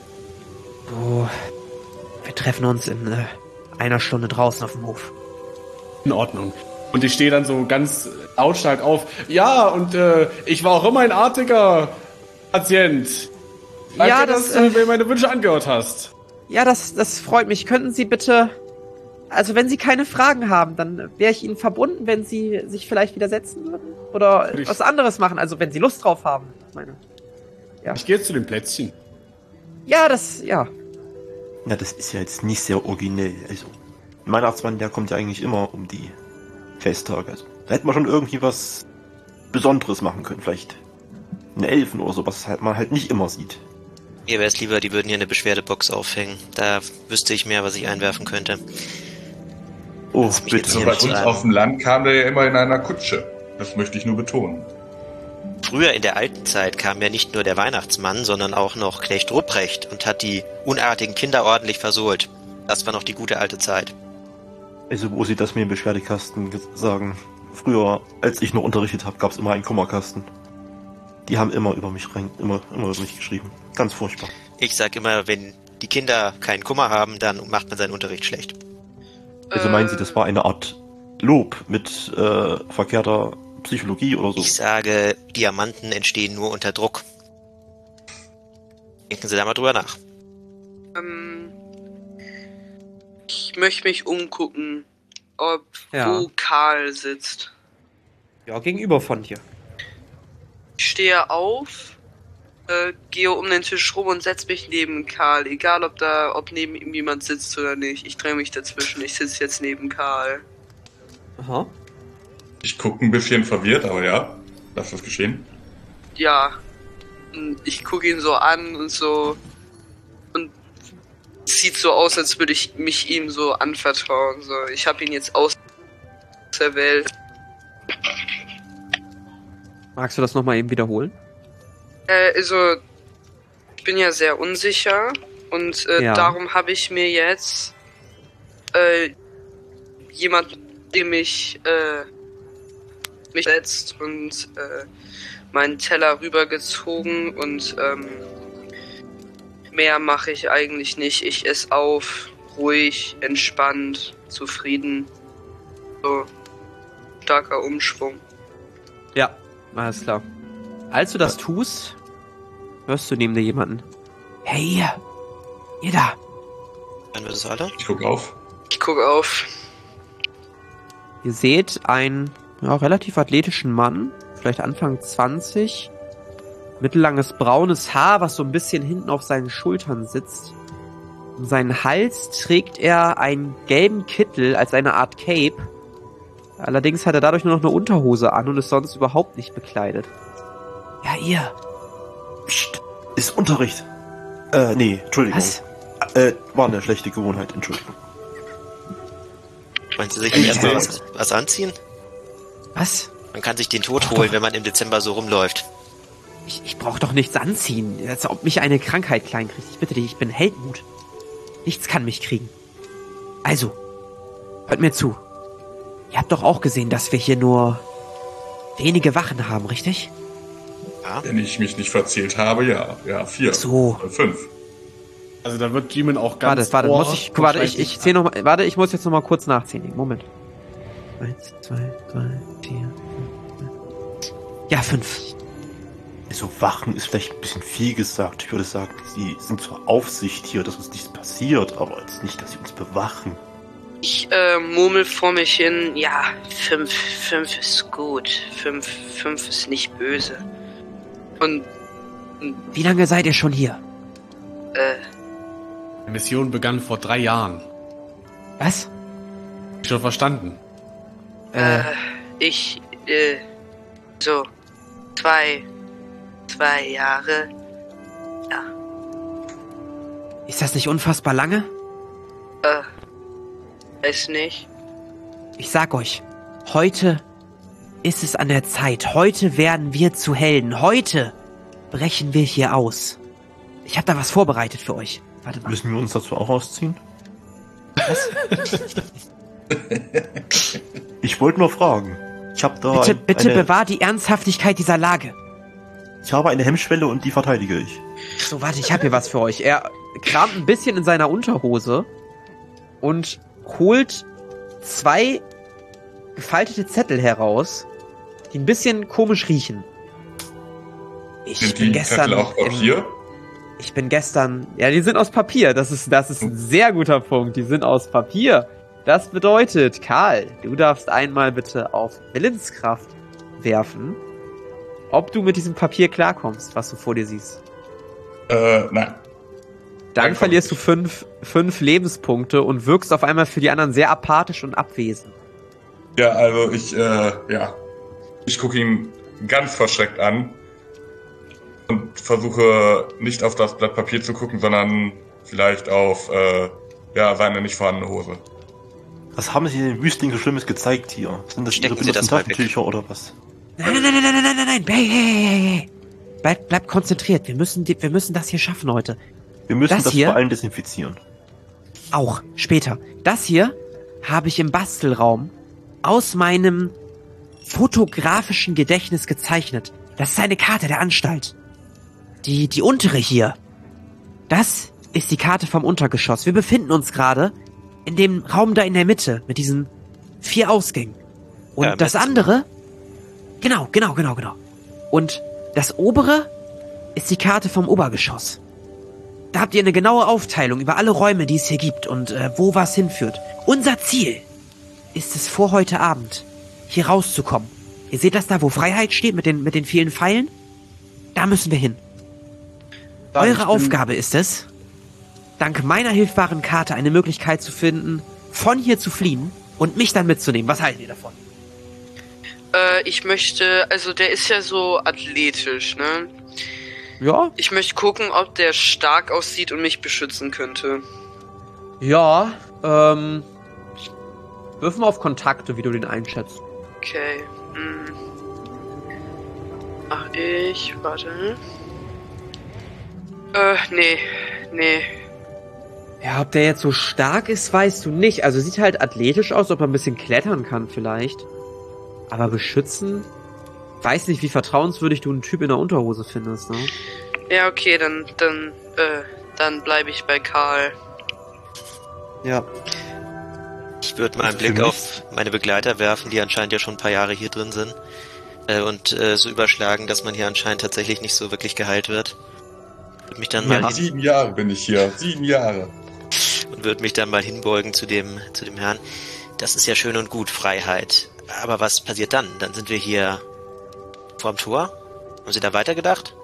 A: Wir treffen uns in einer Stunde draußen auf dem Hof.
B: In Ordnung. Und ich stehe dann so ganz lautstark auf. Ja, und ich war auch immer ein artiger Patient. Danke,
A: Ja,
B: dass du mir meine Wünsche angehört hast.
A: Ja, das freut mich. Könnten Sie bitte... Also, wenn Sie keine Fragen haben, dann wäre ich Ihnen verbunden, wenn Sie sich vielleicht widersetzen würden. Oder was anderes machen. Also, wenn Sie Lust drauf haben. Ja.
B: Ich gehe jetzt zu den Plätzchen.
A: Ja, ja.
E: Ja, das ist ja jetzt nicht sehr originell. Also, ein Weihnachtsmann, der kommt ja eigentlich immer um die Festtage. Also, da hätte man schon irgendwie was Besonderes machen können. Vielleicht einen Elfen oder so, was man halt nicht immer sieht.
F: Mir wäre es lieber, die würden hier eine Beschwerdebox aufhängen. Da wüsste ich mehr, was ich einwerfen könnte.
E: Oh,
F: Lass mich
E: bitte.
F: jetzt
D: So
F: hier
D: bei
F: nicht
D: uns
F: sagen.
D: auf dem Land kam der ja immer in einer Kutsche. Das möchte ich nur betonen.
F: Früher in der alten Zeit kam ja nicht nur der Weihnachtsmann, sondern auch noch Knecht Rupprecht und hat die unartigen Kinder ordentlich versohlt. Das war noch die gute alte Zeit.
E: Also, wo sie das mir im Beschwerdekasten sagen. Früher, als ich noch unterrichtet habe, gab es immer einen Kummerkasten. Die haben immer über mich immer über mich geschrieben. Ganz furchtbar.
F: Ich sag immer, wenn die Kinder keinen Kummer haben, dann macht man seinen Unterricht schlecht.
E: Also meinen Sie, das war eine Art Lob mit verkehrter Psychologie oder so?
F: Ich sage, Diamanten entstehen nur unter Druck. Denken Sie da mal drüber nach.
C: Ich möchte mich umgucken, wo Karl sitzt.
A: Ja, gegenüber von dir.
C: Ich stehe auf, gehe um den Tisch rum und setze mich neben Karl. Egal, ob neben ihm jemand sitzt oder nicht. Ich drehe mich dazwischen. Ich sitze jetzt neben Karl.
A: Aha.
D: Ich gucke ein bisschen verwirrt, aber ja, lass das geschehen.
C: Ja. Und ich gucke ihn so an und so. Und es sieht so aus, als würde ich mich ihm so anvertrauen. So, ich habe ihn jetzt auserwählt.
A: Magst du das nochmal eben wiederholen?
C: Also, ich bin ja sehr unsicher und darum habe ich mir jetzt jemand, dem mich setzt und meinen Teller rübergezogen und mehr mache ich eigentlich nicht. Ich esse auf, ruhig, entspannt, zufrieden. So, starker Umschwung.
A: Ja, alles klar. Als du das tust, hörst du neben dir jemanden. Hey, ihr da.
F: Hören wir das alle?
D: Ich gucke auf.
C: Ich gucke auf.
A: Ihr seht einen relativ athletischen Mann, vielleicht Anfang 20, mittellanges braunes Haar, was so ein bisschen hinten auf seinen Schultern sitzt. Um seinen Hals trägt er einen gelben Kittel als eine Art Cape. Allerdings hat er dadurch nur noch eine Unterhose an und ist sonst überhaupt nicht bekleidet. Ja, ihr.
E: Psst, ist Unterricht. Nee, Entschuldigung.
A: Was?
E: War eine schlechte Gewohnheit, Entschuldigung.
F: Wollen Sie sich nicht erstmal was anziehen?
A: Was?
F: Man kann sich den Tod holen, wenn man im Dezember so rumläuft.
A: Ich brauch doch nichts anziehen, als ob mich eine Krankheit klein kriegt. Ich bitte dich, ich bin Heldenmut. Nichts kann mich kriegen. Also, hört mir zu. Ihr habt doch auch gesehen, dass wir hier nur wenige Wachen haben, richtig?
F: Ja.
D: Wenn ich mich nicht verzählt habe, ja. Ja, 4.
A: So.
D: 5.
B: Also da wird G-Man auch ganz
A: ich muss jetzt noch mal kurz nachzählen. Moment. 1, 2, 3, 4, 5. Ja, 5.
E: Also Wachen ist vielleicht ein bisschen viel gesagt. Ich würde sagen, sie sind zur Aufsicht hier, dass uns nichts passiert, aber jetzt nicht, dass sie uns bewachen.
C: Ich murmel vor mich hin, ja, 5 ist gut. 5 ist nicht böse. Und
A: Wie lange seid ihr schon hier?
B: Die Mission begann vor 3 Jahren.
A: Was?
B: Schon verstanden.
C: So 2 Jahre. Ja.
A: Ist das nicht unfassbar lange?
C: Weiß nicht.
A: Ich sag euch, heute ist es an der Zeit. Heute werden wir zu Helden. Heute brechen wir hier aus. Ich habe da was vorbereitet für euch. Warte mal.
E: Müssen wir uns dazu auch ausziehen?
A: Was?
E: Ich wollte nur fragen. Ich habe da
A: Bitte bewahr die Ernsthaftigkeit dieser Lage.
E: Ich habe eine Hemmschwelle und die verteidige ich.
A: So, warte, ich habe hier was für euch. Er kramt ein bisschen in seiner Unterhose und holt 2 gefaltete Zettel heraus, die ein bisschen komisch riechen.
D: Sind die Zettel auch Papier?
A: Ich bin gestern... Ja, die sind aus Papier. Das ist ein sehr guter Punkt. Die sind aus Papier. Das bedeutet, Karl, du darfst einmal bitte auf Willenskraft werfen, ob du mit diesem Papier klarkommst, was du vor dir siehst.
D: Nein.
A: Dann verlierst du 5 Lebenspunkte und wirkst auf einmal für die anderen sehr apathisch und abwesend.
D: Ja, also ich gucke ihn ganz verschreckt an und versuche nicht auf das Blatt Papier zu gucken, sondern vielleicht auf seine nicht vorhandene Hose.
E: Was haben Sie den Wüstlingen so Schlimmes gezeigt hier? Sind das Ihre benutzten Taschentücher oder was?
A: Nein. Hey. Bleib konzentriert. Wir müssen das hier schaffen heute.
E: Wir müssen das
A: hier
E: vor allem desinfizieren.
A: Auch, später. Das hier habe ich im Bastelraum aus meinem fotografischen Gedächtnis gezeichnet. Das ist eine Karte der Anstalt. Die untere hier. Das ist die Karte vom Untergeschoss. Wir befinden uns gerade in dem Raum da in der Mitte, mit diesen 4 Ausgängen. Und
F: Ja,
A: das andere... Genau. Und das obere ist die Karte vom Obergeschoss. Da habt ihr eine genaue Aufteilung über alle Räume, die es hier gibt und wo was hinführt. Unser Ziel ist es, vor heute Abend hier rauszukommen. Ihr seht das da, wo Freiheit steht mit den vielen Pfeilen? Da müssen wir hin. Eure Aufgabe ist es, dank meiner hilfbaren Karte eine Möglichkeit zu finden, von hier zu fliehen und mich dann mitzunehmen. Was haltet ihr davon?
C: Ich möchte, also der ist ja so athletisch, ne?
A: Ja?
C: Ich möchte gucken, ob der stark aussieht und mich beschützen könnte.
A: Ja, wirf mal auf Kontakte, wie du den einschätzt.
C: Okay. Warte. Nee.
A: Ja, ob der jetzt so stark ist, weißt du nicht. Also sieht halt athletisch aus, ob er ein bisschen klettern kann vielleicht. Aber beschützen? Weiß nicht, wie vertrauenswürdig du einen Typ in der Unterhose findest, ne?
C: Ja, okay, dann bleibe ich bei Karl.
A: Ja.
F: Ich würde mal einen Blick auf meine Begleiter werfen, die anscheinend ja schon ein paar Jahre hier drin sind. Und so überschlagen, dass man hier anscheinend tatsächlich nicht so wirklich geheilt wird. Würde mich dann mal
D: 7 Jahre bin ich hier. 7 Jahre.
F: und würde mich dann mal hinbeugen zu dem Herrn. Das ist ja schön und gut, Freiheit. Aber was passiert dann? Dann sind wir hier vorm Tor? Haben Sie da weitergedacht?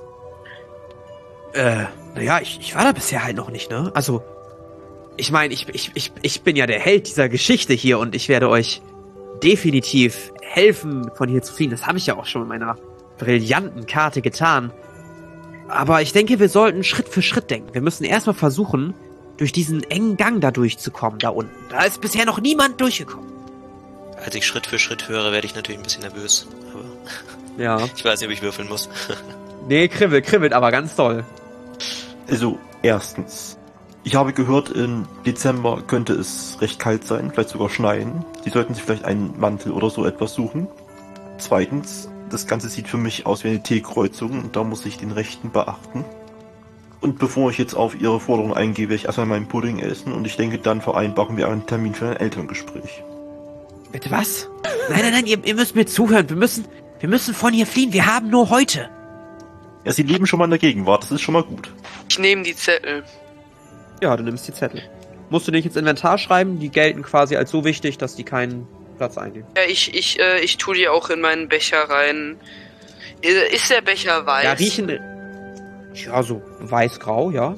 A: Naja, ich war da bisher halt noch nicht, ne? Also, ich meine, ich bin ja der Held dieser Geschichte hier und ich werde euch definitiv helfen, von hier zu fliehen. Das habe ich ja auch schon mit meiner brillanten Karte getan. Aber ich denke, wir sollten Schritt für Schritt denken. Wir müssen erstmal versuchen, durch diesen engen Gang da durchzukommen, da unten. Da ist bisher noch niemand durchgekommen.
F: Als ich Schritt für Schritt höre, werde ich natürlich ein bisschen nervös. Aber
A: ja.
F: Ich weiß nicht, ob ich würfeln muss.
A: Nee, kribbelt aber ganz doll.
E: Also, erstens. Ich habe gehört, im Dezember könnte es recht kalt sein, vielleicht sogar schneien. Sie sollten sich vielleicht einen Mantel oder so etwas suchen. Zweitens, das Ganze sieht für mich aus wie eine T-Kreuzung und da muss ich den Rechten beachten. Und bevor ich jetzt auf Ihre Forderung eingehe, werde ich erstmal meinen Pudding essen und ich denke, dann vereinbaren wir einen Termin für ein Elterngespräch.
A: Bitte was? Nein, ihr müsst mir zuhören. Wir müssen von hier fliehen. Wir haben nur heute.
E: Ja, Sie leben schon mal in der Gegenwart, das ist schon mal gut.
C: Ich nehme die Zettel.
A: Ja, du nimmst die Zettel. Musst du nicht ins Inventar schreiben? Die gelten quasi als so wichtig, dass die keinen Platz einnehmen.
C: Ja, ich tue die auch in meinen Becher rein. Ist der Becher weiß?
A: Ja, riechen... Ja, so weiß-grau, ja.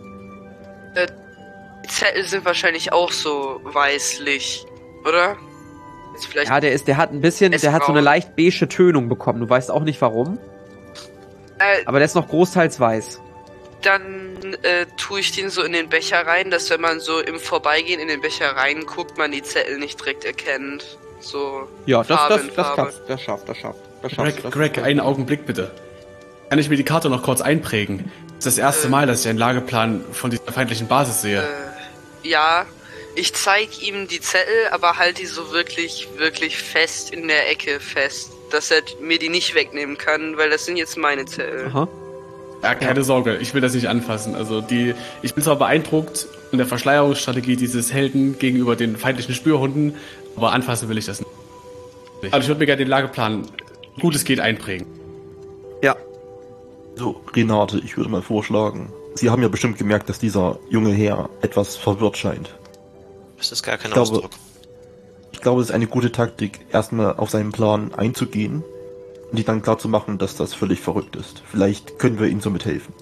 C: Die Zettel sind wahrscheinlich auch so weißlich, oder? Jetzt vielleicht
A: Ja, der hat ein bisschen... Der hat so eine leicht beige Tönung bekommen. Du weißt auch nicht warum. Aber der ist noch großteils weiß.
C: Dann tue ich den so in den Becher rein, dass wenn man so im Vorbeigehen in den Becher reinguckt, man die Zettel nicht direkt erkennt. So.
A: Ja,
C: Farbe in
A: das
C: Farbe.
A: schafft.
B: Greg, einen Augenblick bitte. Kann ich mir die Karte noch kurz einprägen? Das ist das erste Mal, dass ich einen Lageplan von dieser feindlichen Basis sehe.
C: Ja, ich zeig ihm die Zettel, aber halt die so wirklich, wirklich fest in der Ecke fest. Dass er mir die nicht wegnehmen kann, weil das sind jetzt meine Zettel.
A: Aha.
B: Ja, keine Sorge, ich will das nicht anfassen. Also ich bin zwar beeindruckt von der Verschleierungsstrategie dieses Helden gegenüber den feindlichen Spürhunden, aber anfassen will ich das nicht. Also ich würde mir gerne den Lageplan, gut es geht, einprägen.
A: Ja.
E: So, Renate, ich würde mal vorschlagen, Sie haben ja bestimmt gemerkt, dass dieser junge Herr etwas verwirrt scheint.
F: Das ist gar kein
E: Ich glaube,
F: Ausdruck.
E: Ich glaube, es ist eine gute Taktik, erstmal auf seinen Plan einzugehen und ihn dann klar zu machen, dass das völlig verrückt ist. Vielleicht können wir ihm somit helfen.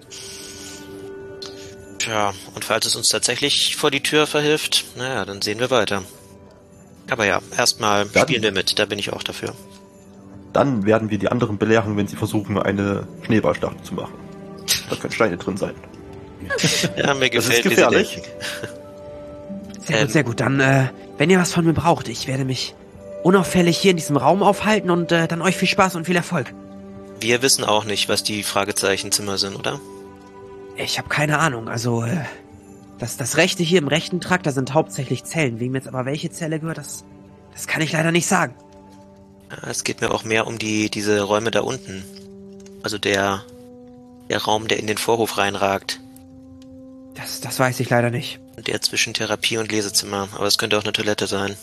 F: Tja, und falls es uns tatsächlich vor die Tür verhilft, naja, dann sehen wir weiter. Aber ja, erstmal spielen wir mit, da bin ich auch dafür.
E: Dann werden wir die anderen belehren, wenn sie versuchen, eine Schneeballschlacht zu machen. Da können Steine drin sein.
F: Ja, mir
E: Das ist
F: gefällt
E: gefährlich.
F: diese Technik.
A: Sehr gut. Dann, wenn ihr was von mir braucht, ich werde mich unauffällig hier in diesem Raum aufhalten und dann euch viel Spaß und viel Erfolg.
F: Wir wissen auch nicht, was die Fragezeichenzimmer sind, oder?
A: Ich habe keine Ahnung. Also, das Rechte hier im rechten Trakt, da sind hauptsächlich Zellen. Wem jetzt aber welche Zelle gehört, das kann ich leider nicht sagen.
F: Ja, es geht mir auch mehr um diese Räume da unten. Also der Raum, der in den Vorhof reinragt.
A: Das weiß ich leider nicht.
F: der zwischen Therapie und Lesezimmer, aber es könnte auch eine Toilette sein.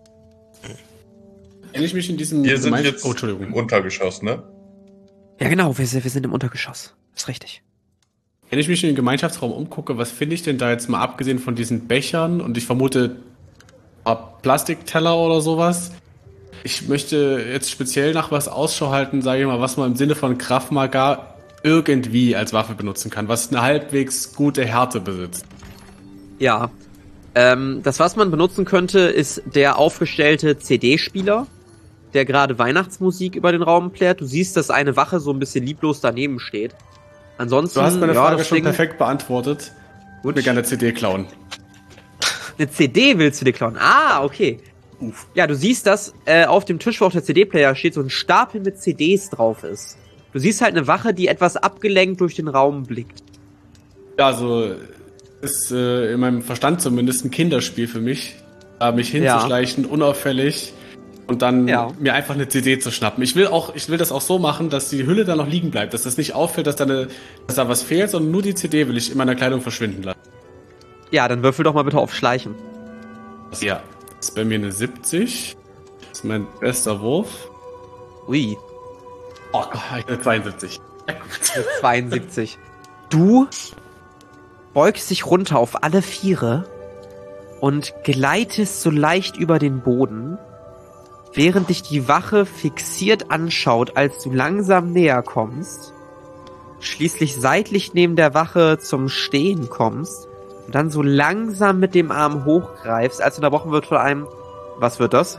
B: Wenn ich mich in diesem
D: Wir sind jetzt
B: Entschuldigung.
D: im Untergeschoss, ne?
A: Ja, genau, wir sind im Untergeschoss. Ist richtig.
B: Wenn ich mich in den Gemeinschaftsraum umgucke, was finde ich denn da jetzt mal abgesehen von diesen Bechern und ich vermute Plastikteller oder sowas? Ich möchte jetzt speziell nach was Ausschau halten, sage ich mal, was man im Sinne von Krav Maga irgendwie als Waffe benutzen kann, was eine halbwegs gute Härte besitzt.
A: Ja. Das, was man benutzen könnte, ist der aufgestellte CD-Spieler, der gerade Weihnachtsmusik über den Raum plärt. Du siehst, dass eine Wache so ein bisschen lieblos daneben steht. Ansonsten,
B: Du hast meine Frage
A: das
B: schon
A: Ding,
B: perfekt beantwortet. Ich würde mir gerne eine CD klauen.
A: eine CD willst du dir klauen? Ah, okay. Ja, du siehst, dass auf dem Tisch, wo auch der CD-Player steht, so ein Stapel mit CDs drauf ist. Du siehst halt eine Wache, die etwas abgelenkt durch den Raum blickt.
B: Ja, also ist in meinem Verstand zumindest ein Kinderspiel für mich, mich hinzuschleichen, unauffällig und dann mir einfach eine CD zu schnappen. Ich will das auch so machen, dass die Hülle da noch liegen bleibt, dass das nicht auffällt, dass da was fehlt, sondern nur die CD will ich in meiner Kleidung verschwinden lassen.
A: Ja, dann würfel doch mal bitte auf Schleichen.
B: Ja, das ist bei mir eine 70. Das ist mein bester Wurf.
A: Ui.
B: Oh Gott, ich bin 72.
A: 72. Du beugst dich runter auf alle Viere und gleitest so leicht über den Boden, während dich die Wache fixiert anschaut, als du langsam näher kommst, schließlich seitlich neben der Wache zum Stehen kommst und dann so langsam mit dem Arm hochgreifst, als unterbrochen wird von einem... Was wird das?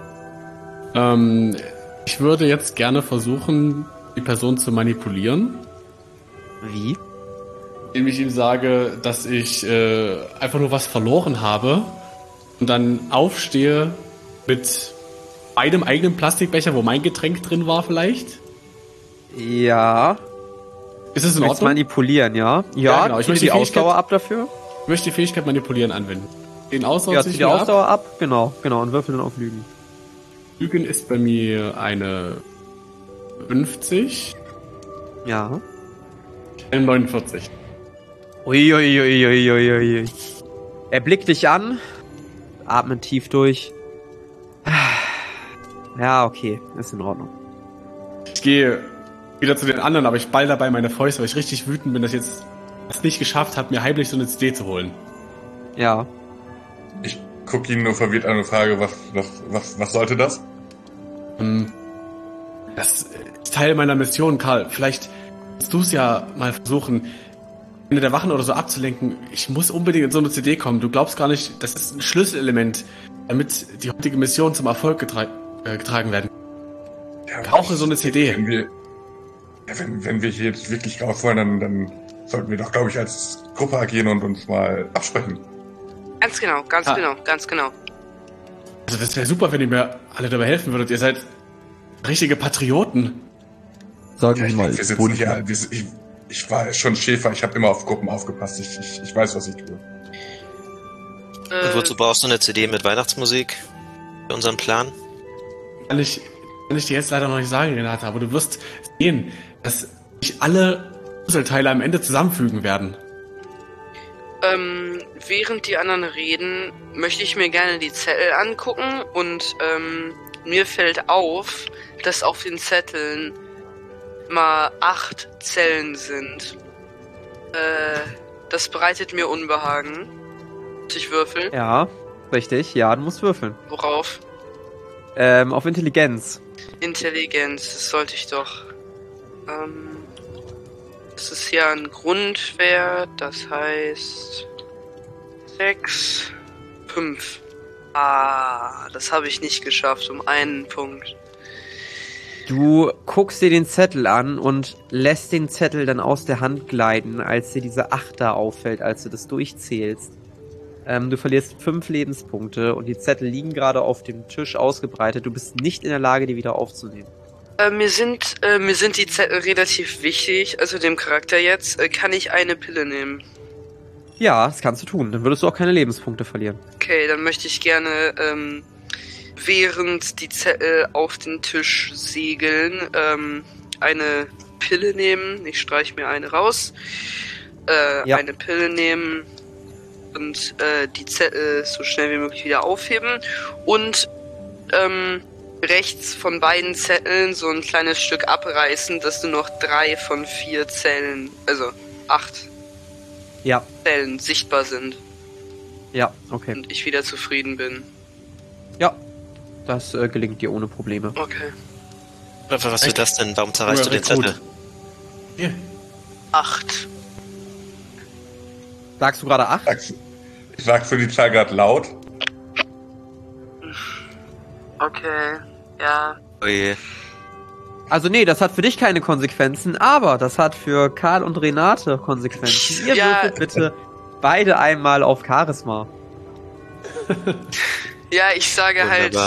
B: Ich würde jetzt gerne versuchen, die Person zu manipulieren.
A: Wie?
B: Indem ich ihm sage, dass ich einfach nur was verloren habe und dann aufstehe mit einem eigenen Plastikbecher, wo mein Getränk drin war vielleicht.
A: Ja.
B: Ist es in Ordnung?
A: Manipulieren, ja?
B: Ja, genau. Ich möchte
A: die Ausdauer ab dafür.
B: Ich möchte die Fähigkeit manipulieren anwenden. Den Ausdauer
A: zieh die Ausdauer ab. Genau. Und würfel dann auf Lügen.
B: Lügen ist bei mir eine 50.
A: Ja.
B: Eine 49.
A: Uiuiuiuiui. Er blickt dich an, atmet tief durch. Ja, okay, ist in Ordnung.
B: Ich gehe wieder zu den anderen, aber ich ball dabei meine Fäuste, weil ich richtig wütend bin, dass ich jetzt es nicht geschafft habe, mir heimlich so eine CD zu holen.
A: Ja.
D: Ich gucke ihn nur verwirrt an und frage, was sollte das?
B: Das ist Teil meiner Mission, Karl. Vielleicht kannst du es ja mal versuchen, eine der Wachen oder so abzulenken. Ich muss unbedingt in so eine CD kommen. Du glaubst gar nicht, das ist ein Schlüsselelement, damit die heutige Mission zum Erfolg getragen werden.
D: Ja,
B: ich brauche so eine CD.
D: Wenn wir hier jetzt wirklich raus wollen, dann sollten wir doch, glaube ich, als Gruppe agieren und uns mal absprechen.
C: Ganz genau.
B: Also das wäre super, wenn ihr mir alle dabei helfen würdet. Ihr seid richtige Patrioten.
E: Sagen Sie mal,
D: wir sitzen hier, ich war schon Schäfer, ich habe immer auf Gruppen aufgepasst. Ich weiß, was ich tue.
F: Und wozu brauchst du eine CD mit Weihnachtsmusik für unseren Plan?
B: Kann ich dir jetzt leider noch nicht sagen, Renate, aber du wirst sehen, dass sich alle Puzzleteile am Ende zusammenfügen werden.
C: Während die anderen reden, möchte ich mir gerne die Zettel angucken und mir fällt auf, dass auf den Zetteln mal 8 Zellen sind. Das bereitet mir Unbehagen. Muss ich würfeln?
A: Ja, richtig. Ja, du musst würfeln.
C: Worauf?
A: Auf Intelligenz.
C: Intelligenz, das sollte ich doch. Das ist ja ein Grundwert, das heißt 6, 5. Das habe ich nicht geschafft, um einen Punkt.
A: Du guckst dir den Zettel an und lässt den Zettel dann aus der Hand gleiten, als dir diese 8 da auffällt, als du das durchzählst. Du verlierst 5 Lebenspunkte und die Zettel liegen gerade auf dem Tisch ausgebreitet. Du bist nicht in der Lage, die wieder aufzunehmen.
C: Mir sind die Zettel relativ wichtig, also dem Charakter jetzt. Kann ich eine Pille nehmen?
A: Ja, das kannst du tun. Dann würdest du auch keine Lebenspunkte verlieren.
C: Okay, dann möchte ich gerne, während die Zettel auf den Tisch segeln, eine Pille nehmen. Ich streiche mir eine raus.
A: Ja.
C: Eine Pille nehmen. und die Zettel so schnell wie möglich wieder aufheben und rechts von beiden Zetteln so ein kleines Stück abreißen, dass nur noch 3 von 4 Zellen, also 8 Zellen sichtbar sind.
A: Ja, okay.
C: Und ich wieder zufrieden bin.
A: Ja, das gelingt dir ohne Probleme.
C: Okay.
F: Was wird das denn? Warum zerreißt du den Zettel?
B: Hier.
C: 8.
A: Sagst du gerade 8?
D: Sagst du die Zahl gerade laut?
C: Okay, ja.
F: Oje.
A: Also nee, das hat für dich keine Konsequenzen, aber das hat für Karl und Renate Konsequenzen. Ihr
C: Ja.
A: würfelt bitte beide einmal auf Charisma.
C: Ja, ich sage
F: Wunderbar.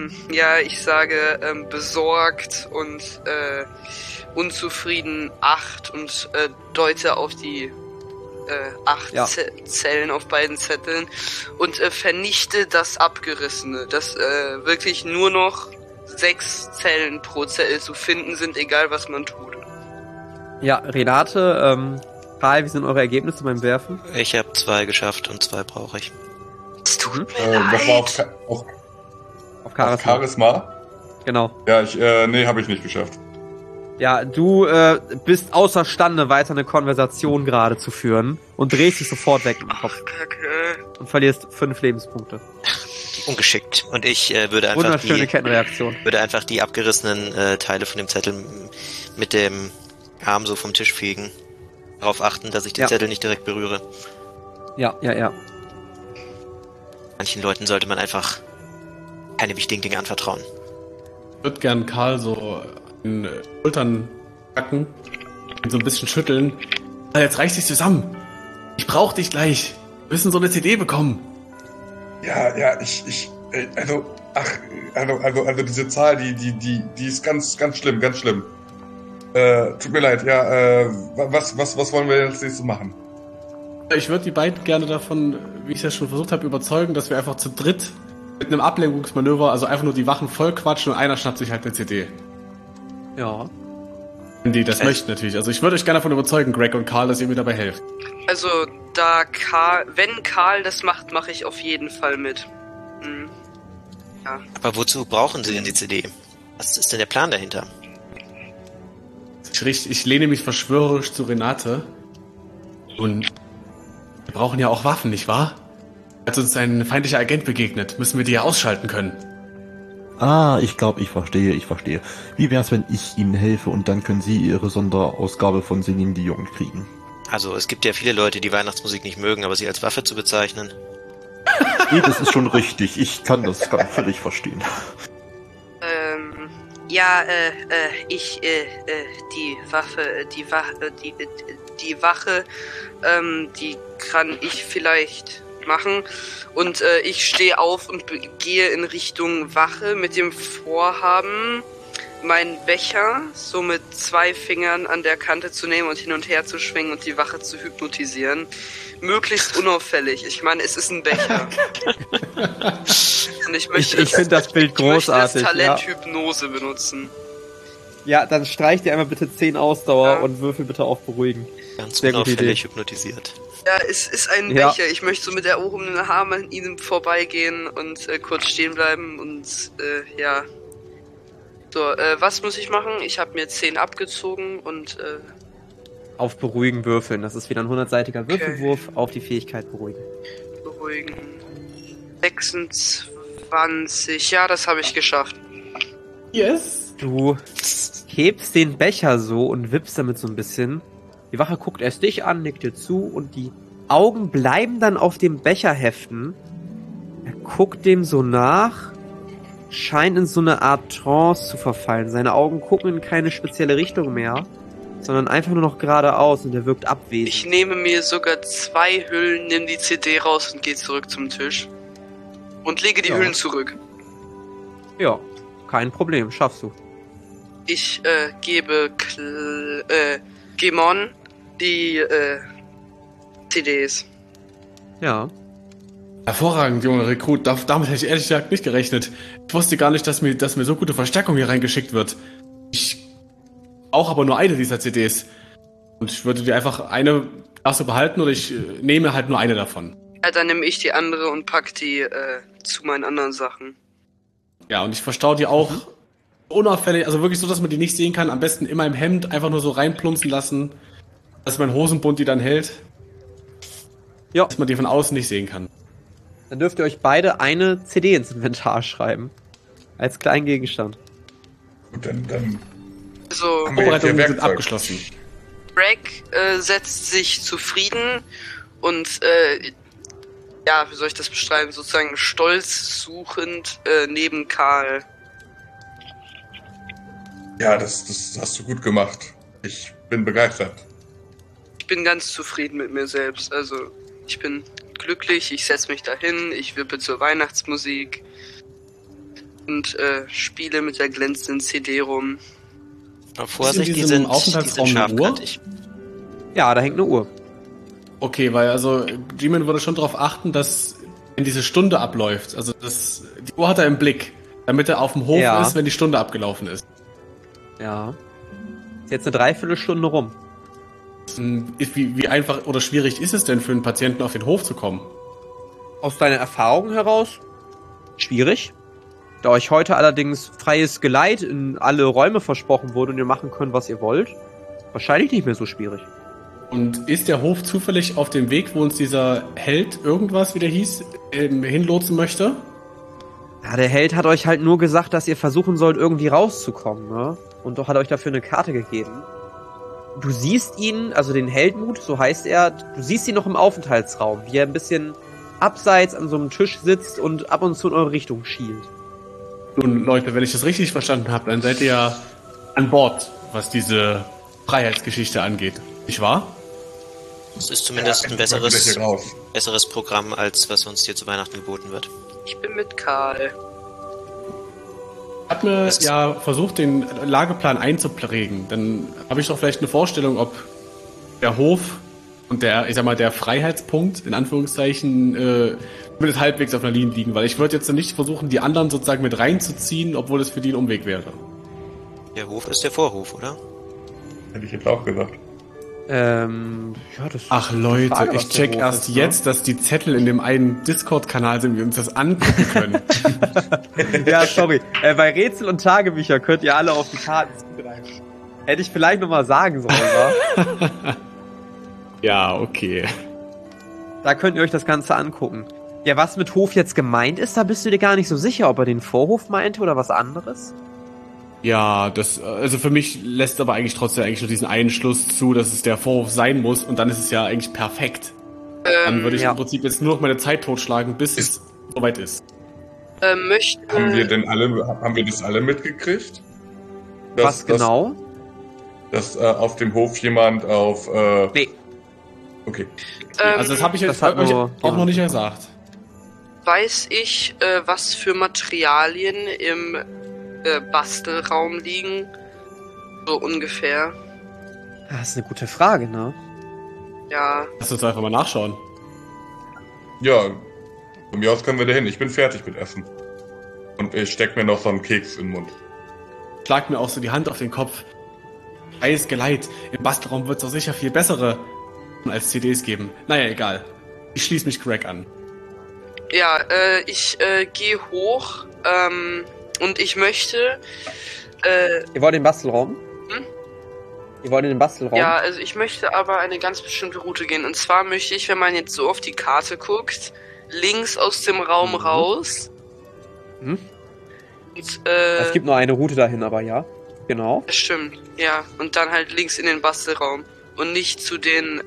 C: besorgt und unzufrieden 8 und deute auf die 8
A: Ja.
C: Zellen auf beiden Zetteln und vernichte das Abgerissene, dass wirklich nur noch 6 Zellen pro Zelle zu finden sind, egal was man tut.
A: Ja, Renate, Karl, wie sind eure Ergebnisse beim Werfen?
F: Ich habe 2 geschafft und 2 brauche ich.
C: Es tut mir
D: Das war
C: leid.
D: auf
A: Auf Charisma.
D: Charisma.
A: Genau.
D: Ja, habe ich nicht geschafft.
A: Ja, du bist außerstande, weiter eine Konversation gerade zu führen und drehst dich sofort weg im Kopf
C: Kacke.
A: und verlierst 5 Lebenspunkte.
F: Ungeschickt. Und ich würde einfach
A: Wunderschöne Kettenreaktion.
F: die abgerissenen Teile von dem Zettel mit dem Arm so vom Tisch fegen. Darauf achten, dass ich den
A: Ja.
F: Zettel nicht direkt berühre.
A: Ja.
F: Manchen Leuten sollte man einfach keine wichtigen Dinge anvertrauen.
B: Ich würde gern Karl so in den Schultern packen und so ein bisschen schütteln. Jetzt reiß dich zusammen. Ich brauch dich gleich. Wir müssen so eine CD bekommen.
D: Ja, also diese Zahl, die ist ganz schlimm, ganz schlimm. Tut mir leid, was wollen wir als nächstes machen?
B: Ich würde die beiden gerne davon, wie ich es ja schon versucht habe, überzeugen, dass wir einfach zu dritt mit einem Ablenkungsmanöver, also einfach nur die Wachen voll quatschen und einer schnappt sich halt eine CD.
A: Ja.
B: Wenn die das möchten natürlich. Also ich würde euch gerne davon überzeugen, Greg und Karl, dass ihr mir dabei helft.
C: Also, wenn Karl das macht, mache ich auf jeden Fall mit. Hm. Ja.
F: Aber wozu brauchen Sie denn die CD? Was ist denn der Plan dahinter?
B: Ich lehne mich verschwörerisch zu Renate. Und wir brauchen ja auch Waffen, nicht wahr? Als uns ein feindlicher Agent begegnet, müssen wir die ja ausschalten können.
E: Ich glaube, ich verstehe. Wie wär's, wenn ich Ihnen helfe und dann können Sie Ihre Sonderausgabe von Celine Dion kriegen?
F: Also, es gibt ja viele Leute, die Weihnachtsmusik nicht mögen, aber sie als Waffe zu bezeichnen.
E: Nee, das ist schon richtig. Ich kann das völlig verstehen.
C: Die Wache, die kann ich vielleicht machen. Und ich stehe auf und gehe in Richtung Wache mit dem Vorhaben, meinen Becher so mit 2 Fingern an der Kante zu nehmen und hin und her zu schwingen und die Wache zu hypnotisieren. Möglichst unauffällig. Ich meine, es ist ein Becher. Und ich
A: finde das Bild großartig.
C: Ich möchte das Talent
A: ja.
C: Hypnose benutzen.
A: Ja, dann streich dir einmal bitte 10 Ausdauer
C: Ja.
A: und würfel bitte auf Beruhigen.
F: Ganz
A: Sehr gute
F: unauffällig
A: Idee.
F: hypnotisiert.
C: Ja, es ist ein
A: Ja.
C: Becher. Ich möchte so mit erhobenen Arm an ihnen vorbeigehen und kurz stehen bleiben und ja. So, was muss ich machen? Ich habe mir 10 abgezogen und
A: Auf Beruhigen würfeln. Das ist wieder ein 100-seitiger Würfelwurf auf die Fähigkeit Beruhigen.
C: beruhigen. 26. Ja, das habe ich geschafft.
B: Yes!
A: Du hebst den Becher so und wippst damit so ein bisschen. Die Wache guckt erst dich an, nickt dir zu und die Augen bleiben dann auf dem Becher heften. Er guckt dem so nach, scheint in so eine Art Trance zu verfallen. Seine Augen gucken in keine spezielle Richtung mehr, sondern einfach nur noch geradeaus und er wirkt abwesend.
C: Ich nehme mir sogar 2 Hüllen, nehme die CD raus und gehe zurück zum Tisch. Und lege die
A: Ja.
C: Hüllen zurück.
A: Ja, kein Problem, schaffst du.
C: Ich gebe Gemon die CDs.
A: Ja.
B: Hervorragend, junger Rekrut. Damit hätte ich ehrlich gesagt nicht gerechnet. Ich wusste gar nicht, dass mir so gute Verstärkung hier reingeschickt wird. Ich auch aber nur eine dieser CDs. Und ich würde dir einfach eine darfst du behalten oder ich nehme halt nur eine davon.
C: Ja, dann nehme ich die andere und pack die zu meinen anderen Sachen.
B: Ja, und ich verstaue die auch unauffällig, also wirklich so, dass man die nicht sehen kann. Am besten immer im Hemd einfach nur so reinplumpsen lassen, dass mein Hosenbund die dann hält.
A: Ja.
B: Dass man die von außen nicht sehen kann.
A: Dann dürft ihr euch beide eine CD ins Inventar schreiben. Als kleinen Gegenstand.
D: Gut, dann
C: Also,
D: haben wir jetzt
B: Vorbereitungen
D: hier
B: sind
D: Werkzeug.
B: abgeschlossen.
C: Greg setzt sich zufrieden und ja, wie soll ich das beschreiben? Sozusagen stolzsuchend neben Karl.
D: Ja, das hast du gut gemacht. Ich bin begeistert.
C: Ich bin ganz zufrieden mit mir selbst. Also, ich bin glücklich, ich setze mich dahin, ich wippe zur Weihnachtsmusik und spiele mit der glänzenden CD rum.
F: Aber Vorsicht,
B: in
F: die
B: diesem
F: sind
B: Aufenthaltsraum eine
F: scharfkantig.
A: Ja, da hängt eine Uhr.
B: Okay, weil also G-Man würde schon darauf achten, dass wenn diese Stunde abläuft, also die Uhr hat er im Blick, damit er auf dem Hof
A: Ja.
B: ist, wenn die Stunde abgelaufen ist.
A: Ja. Ist jetzt eine Dreiviertelstunde rum.
B: Wie einfach oder schwierig ist es denn für einen Patienten auf den Hof zu kommen?
A: Aus deiner Erfahrung heraus? Schwierig. Da euch heute allerdings freies Geleit in alle Räume versprochen wurde und ihr machen könnt, was ihr wollt, wahrscheinlich nicht mehr so schwierig.
B: Und ist der Hof zufällig auf dem Weg, wo uns dieser Held irgendwas, wie der hieß, hinlotsen möchte?
A: Ja, der Held hat euch halt nur gesagt, dass ihr versuchen sollt, irgendwie rauszukommen, ne? Und doch hat er euch dafür eine Karte gegeben. Du siehst ihn, also den Heldmut, so heißt er, du siehst ihn noch im Aufenthaltsraum, wie er ein bisschen abseits an so einem Tisch sitzt und ab und zu in eure Richtung schielt.
B: Nun, Leute, wenn ich das richtig verstanden habe, dann seid ihr ja an Bord, was diese Freiheitsgeschichte angeht. Nicht wahr?
F: Es ist zumindest ein
D: endlich mal wieder hier raus.
F: besseres Programm, als was uns hier zu Weihnachten geboten wird.
C: Ich bin mit Karl.
B: Ich habe mir ja versucht, den Lageplan einzuprägen. Dann habe ich doch vielleicht eine Vorstellung, ob der Hof und der Freiheitspunkt, in Anführungszeichen, zumindest halbwegs auf einer Linie liegen. Weil ich würde jetzt nicht versuchen, die anderen sozusagen mit reinzuziehen, obwohl es für die ein Umweg wäre.
F: Der Hof ist der Vorhof, oder?
D: Hätte ich jetzt auch gesagt.
A: Ja, das
B: Ach
A: ist eine
B: Leute,
A: Frage, was
B: ich
A: der
B: check
A: Hof
B: erst
A: ist, ne?
B: jetzt, dass die Zettel in dem einen Discord-Kanal sind, wir uns das angucken können.
A: Ja, sorry. Bei Rätsel und Tagebücher könnt ihr alle auf die Karten zugreifen. Hätte ich vielleicht nochmal sagen sollen, wa?
B: Ja, okay.
A: Da könnt ihr euch das Ganze angucken. Ja, was mit Hof jetzt gemeint ist, da bist du dir gar nicht so sicher, ob er den Vorhof meinte oder was anderes.
B: Ja, also für mich lässt aber eigentlich trotzdem eigentlich nur diesen einen Schluss zu, dass es der Vorhof sein muss und dann ist es ja eigentlich perfekt. Dann würde ich
A: ja.
B: im Prinzip jetzt nur noch meine Zeit totschlagen, bis es soweit ist.
D: Haben wir das alle mitgekriegt?
A: Was genau?
D: Dass auf dem Hof jemand auf...
A: Nee.
D: Okay.
B: Also das habe ich jetzt
A: das hat
B: euch
A: nur
B: auch noch nicht
A: jemand
B: gesagt.
C: Weiß ich, was für Materialien im Bastelraum liegen? So ungefähr.
A: Das ist eine gute Frage, ne?
C: Ja.
B: Lass uns einfach mal nachschauen.
D: Ja, von mir aus können wir dahin. Ich bin fertig mit Essen. Und ich steck mir noch so einen Keks in den Mund.
B: Schlag mir auch so die Hand auf den Kopf. Freies Geleit. Im Bastelraum wird es doch sicher viel bessere als CDs geben. Naja, egal. Ich schließe mich Greg an.
C: Ja, ich gehe hoch und ich möchte...
A: Ihr wollt in den Bastelraum?
C: Hm?
A: Ihr wollt in den Bastelraum?
C: Ja, also ich möchte aber eine ganz bestimmte Route gehen. Und zwar möchte ich, wenn man jetzt so auf die Karte guckt, links aus dem Raum raus.
A: Mhm.
C: Und,
A: Es gibt nur eine Route dahin, aber ja. Genau.
C: das stimmt, ja. Und dann halt links in den Bastelraum. Und nicht zu den,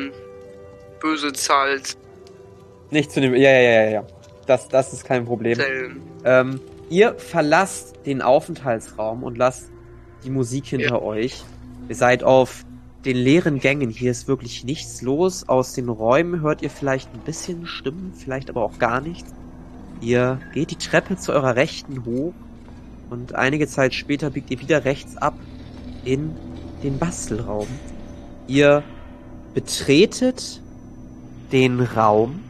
C: böse zahlt
A: Nicht zu dem... Ja. Das ist kein Problem.
C: Zellen.
A: Ihr verlasst den Aufenthaltsraum und lasst die Musik hinter euch. Ihr seid auf den leeren Gängen. Hier ist wirklich nichts los. Aus den Räumen hört ihr vielleicht ein bisschen Stimmen, vielleicht aber auch gar nichts. Ihr geht die Treppe zu eurer Rechten hoch und einige Zeit später biegt ihr wieder rechts ab in den Bastelraum. Ihr betretet den Raum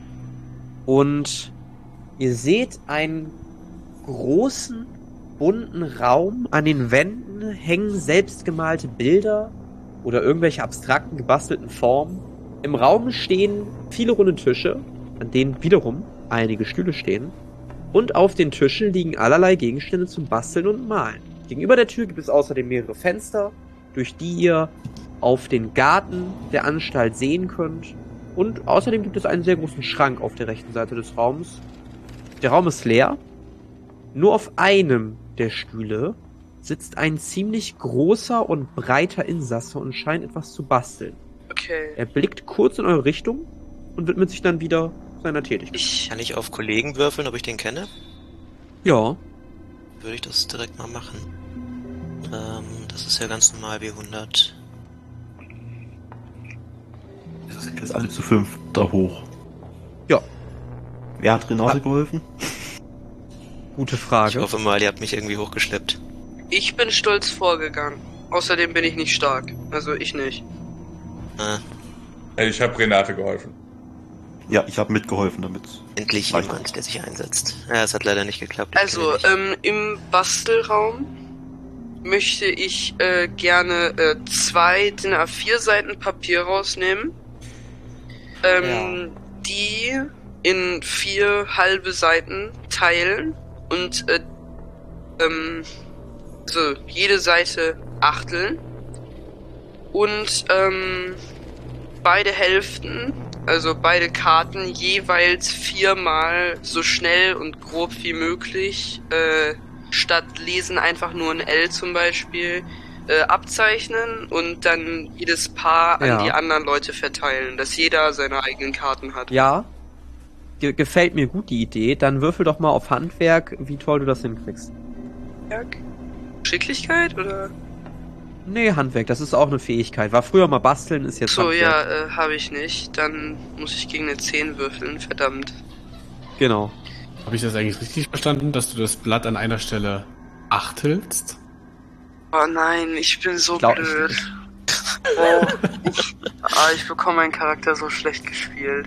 A: und ihr seht einen großen, bunten Raum. An den Wänden hängen selbstgemalte Bilder oder irgendwelche abstrakten, gebastelten Formen. Im Raum stehen viele runde Tische an denen wiederum einige Stühle stehen. Und auf den Tischen liegen allerlei Gegenstände zum Basteln und Malen. Gegenüber der Tür gibt es außerdem mehrere Fenster, durch die ihr auf den Garten der Anstalt sehen könnt. Und außerdem gibt es einen sehr großen Schrank auf der rechten Seite des Raums. Der Raum ist leer. Nur auf einem der Stühle sitzt ein ziemlich großer und breiter Insasse und scheint etwas zu basteln.
C: Okay.
A: Er blickt kurz in eure Richtung und widmet sich dann wieder seiner Tätigkeit.
F: Kann ich auf Kollegen würfeln, ob ich den kenne?
A: Ja.
F: Würde ich das direkt mal machen. Das ist ja ganz normal wie 100.
E: Das sind jetzt alle zu 5 da hoch.
A: Ja.
E: Wer hat Renate geholfen?
A: Gute
F: Ich
A: Frage.
F: hoffe mal, ihr habt mich irgendwie hochgeschleppt.
C: Ich bin stolz vorgegangen. Außerdem bin ich nicht stark. Also ich nicht.
D: Ich habe Renate geholfen.
E: Ja, ich habe mitgeholfen damit.
F: Endlich
E: Reicht.
F: jemand, der sich einsetzt. Ja, es hat leider nicht geklappt. Ich
C: Also,
F: kenne ihn
C: im Bastelraum möchte ich gerne 2 DIN A4 Seiten Papier rausnehmen. Die in 4 halbe Seiten teilen und so jede Seite achteln. Und beide Hälften, also beide Karten, jeweils 4-mal so schnell und grob wie möglich, statt lesen einfach nur ein L zum Beispiel, abzeichnen und dann jedes Paar an die anderen Leute verteilen, dass jeder seine eigenen Karten hat.
A: Ja. Gefällt mir gut die Idee. Dann würfel doch mal auf Handwerk, wie toll du das hinkriegst.
C: Schicklichkeit oder?
A: Nee, Handwerk, das ist auch eine Fähigkeit. War früher mal basteln, ist jetzt
C: So,
A: Handwerk.
C: ja, habe ich nicht. Dann muss ich gegen eine 10 würfeln, verdammt.
A: Genau.
B: Habe ich das eigentlich richtig verstanden, dass du das Blatt an einer Stelle achtelst?
C: Oh nein, ich bin so
A: Glaub
C: blöd.
A: ich
C: Oh. Ich bekomme meinen Charakter so schlecht gespielt.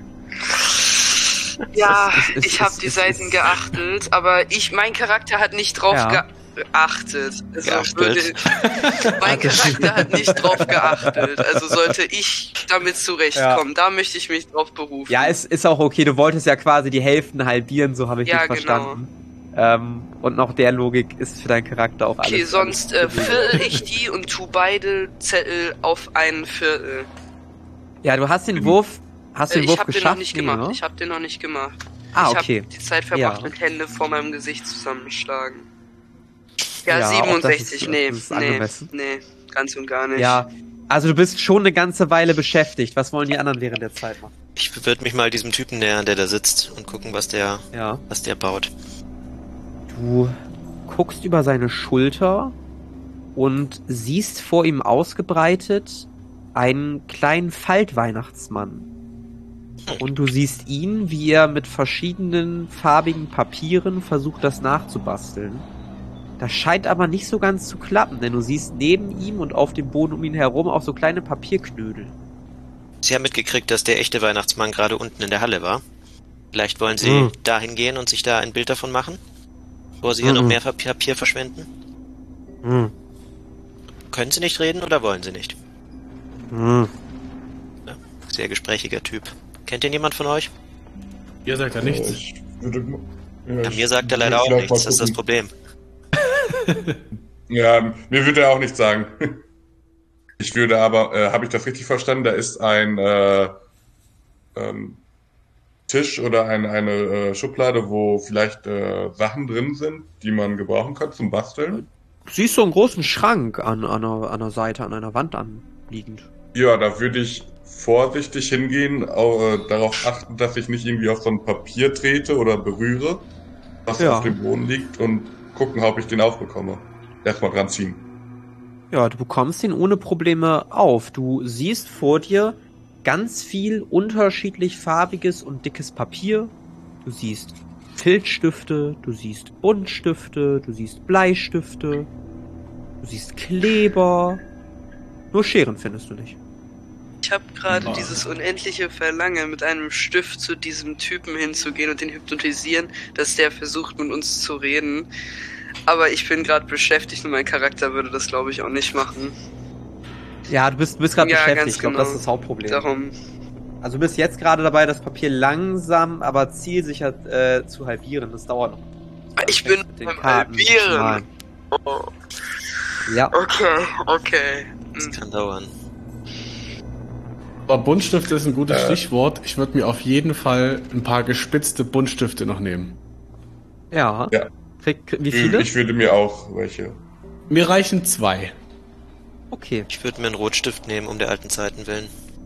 C: Ja, ich habe die Seiten geachtet, aber mein Charakter hat nicht drauf geachtet. Mein Charakter hat nicht drauf geachtet. Also sollte ich damit zurechtkommen. Da möchte ich mich drauf berufen.
A: Ja, es ist auch okay. Du wolltest ja quasi die Hälften halbieren, so habe ich dich verstanden. Und nach der Logik ist für deinen Charakter auch alles.
C: Okay, sonst viertel ich die und tu beide Zettel auf ein Viertel.
A: Ja, du hast den Wurf,
C: ich habe
A: geschafft.
C: Den noch nicht gemacht.
A: Ne?
C: Ich habe den noch nicht gemacht.
A: Okay.
C: Ich habe die Zeit verbracht mit Hände vor meinem Gesicht zusammenschlagen. Ja, 67, nee, ganz und gar nicht.
A: Ja, also du bist schon eine ganze Weile beschäftigt. Was wollen die anderen während der Zeit machen?
F: Ich würde mich mal diesem Typen nähern, der da sitzt und gucken, was der baut.
A: Du guckst über seine Schulter und siehst vor ihm ausgebreitet einen kleinen Faltweihnachtsmann. Und du siehst ihn, wie er mit verschiedenen farbigen Papieren versucht, das nachzubasteln. Das scheint aber nicht so ganz zu klappen, denn du siehst neben ihm und auf dem Boden um ihn herum auch so kleine Papierknödel.
F: Sie haben mitgekriegt, dass der echte Weihnachtsmann gerade unten in der Halle war. Vielleicht wollen Sie dahin gehen und sich da ein Bild davon machen? Bevor Sie hier noch mehr Papier verschwenden? Können Sie nicht reden oder wollen Sie nicht? Ja, sehr gesprächiger Typ. Kennt ihn jemand von euch?
B: Ihr sagt ja nichts.
F: Mir sagt er leider auch nichts, das ist das Problem.
D: Ja, mir würde er auch nichts sagen. Ich würde aber, habe ich das richtig verstanden, da ist ein Tisch oder eine Schublade, wo vielleicht Sachen drin sind, die man gebrauchen kann zum Basteln?
A: Siehst du einen großen Schrank an einer Seite, an einer Wand anliegend?
D: Ja, da würde ich vorsichtig hingehen, darauf achten, dass ich nicht irgendwie auf so ein Papier trete oder berühre, was auf dem Boden liegt, und gucken, ob ich den aufbekomme. Erstmal dran ziehen.
A: Ja, du bekommst ihn ohne Probleme auf. Du siehst vor dir ganz viel unterschiedlich farbiges und dickes Papier. Du siehst Filzstifte, du siehst Buntstifte, du siehst Bleistifte, du siehst Kleber. Nur Scheren findest du nicht.
C: Ich habe gerade dieses unendliche Verlangen, mit einem Stift zu diesem Typen hinzugehen und den hypnotisieren, dass der versucht, mit uns zu reden. Aber ich bin gerade beschäftigt und mein Charakter würde das, glaube ich, auch nicht machen.
A: Ja, du bist gerade beschäftigt.
C: Ganz
A: Ich glaube,
C: genau.
A: das ist das Hauptproblem.
C: Darum.
A: Also du bist jetzt gerade dabei, das Papier langsam, aber zielsicher zu halbieren. Das dauert noch.
C: Ich bin
A: mit den
C: beim
A: Karten zu
C: Halbieren.
A: malen.
C: Oh.
A: Ja.
C: Okay.
F: Das kann dauern.
B: Aber Buntstifte ist ein gutes Stichwort. Ich würde mir auf jeden Fall ein paar gespitzte Buntstifte noch nehmen.
A: Ja.
D: Ja.
A: Wie viele?
D: Ich würde mir auch welche.
B: Mir reichen 2.
A: Okay.
F: Ich würde mir einen Rotstift nehmen, um der alten Zeiten willen.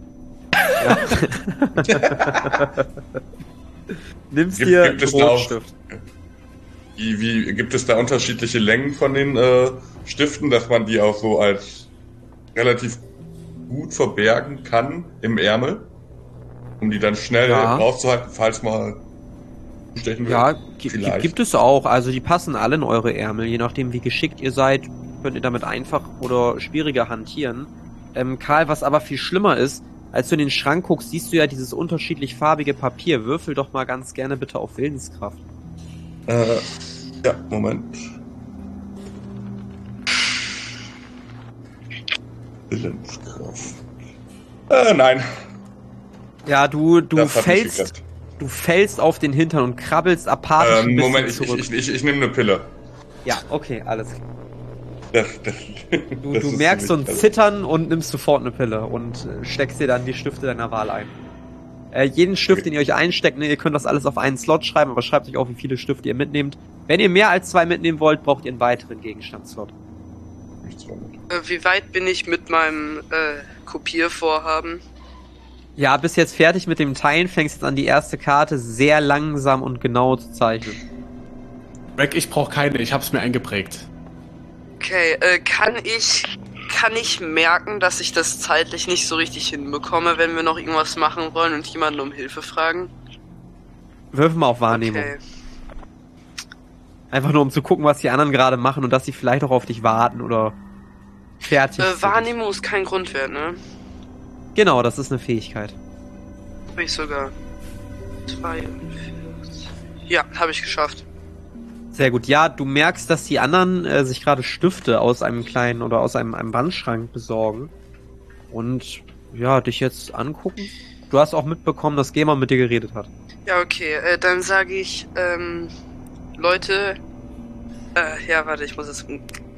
A: Nimmst dir einen
D: Gibt es da auch,
A: Rotstift.
D: gibt es da unterschiedliche Längen von den Stiften, dass man die auch so als relativ gut verbergen kann im Ärmel, um die dann schnell rauszuhalten, falls mal stechen will?
A: Ja, gibt es auch. Also die passen alle in eure Ärmel. Je nachdem, wie geschickt ihr seid, könnt ihr damit einfach oder schwieriger hantieren. Karl, was aber viel schlimmer ist, als du in den Schrank guckst, siehst du ja dieses unterschiedlich farbige Papier. Würfel doch mal ganz gerne bitte auf Willenskraft.
D: Ja, Moment. Willenskraft. Nein.
A: Ja, du
D: Das hat nicht geklappt.
A: fällst auf den Hintern und krabbelst apathisch ein bisschen
D: Moment,
A: zurück.
D: ich nehme eine Pille.
A: Ja, okay, alles klar. Du
D: ist
A: merkst so ein
D: ziemlich-
A: Zittern und nimmst sofort eine Pille und steckst dir dann die Stifte deiner Wahl ein. Jeden Stift, den ihr euch einsteckt, ne, ihr könnt das alles auf einen Slot schreiben, aber schreibt euch auch, wie viele Stifte ihr mitnehmt. Wenn ihr mehr als 2 mitnehmen wollt, braucht ihr einen weiteren Gegenstandsslot.
C: Wie weit bin ich mit meinem Kopiervorhaben?
A: Ja, bist jetzt fertig mit dem Teilen, fängst jetzt an, die erste Karte sehr langsam und genau zu zeichnen.
B: Greg, ich brauche keine, ich hab's mir eingeprägt.
C: Okay, kann ich merken, dass ich das zeitlich nicht so richtig hinbekomme, wenn wir noch irgendwas machen wollen und jemanden um Hilfe fragen?
A: Würfel mal auf Wahrnehmung.
C: Okay.
A: Einfach nur, um zu gucken, was die anderen gerade machen und dass sie vielleicht auch auf dich warten oder fertig sind.
C: Wahrnehmung ist kein Grundwert, ne?
A: Genau, das ist eine Fähigkeit.
C: Hab ich sogar 42. Ja, habe ich geschafft.
A: Sehr gut. Ja, du merkst, dass die anderen sich gerade Stifte aus einem kleinen oder aus einem Wandschrank besorgen und ja, dich jetzt angucken. Du hast auch mitbekommen, dass Gamer mit dir geredet hat.
C: Ja, okay, dann sage ich, Leute, ja, warte, ich muss es,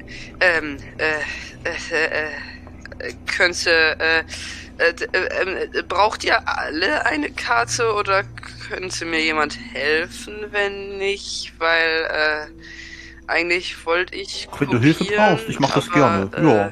C: braucht ihr alle eine Karte oder könnte mir jemand helfen, wenn nicht, weil, eigentlich wollte ich
E: Wenn du Hilfe brauchst, ich mach das gerne, ja.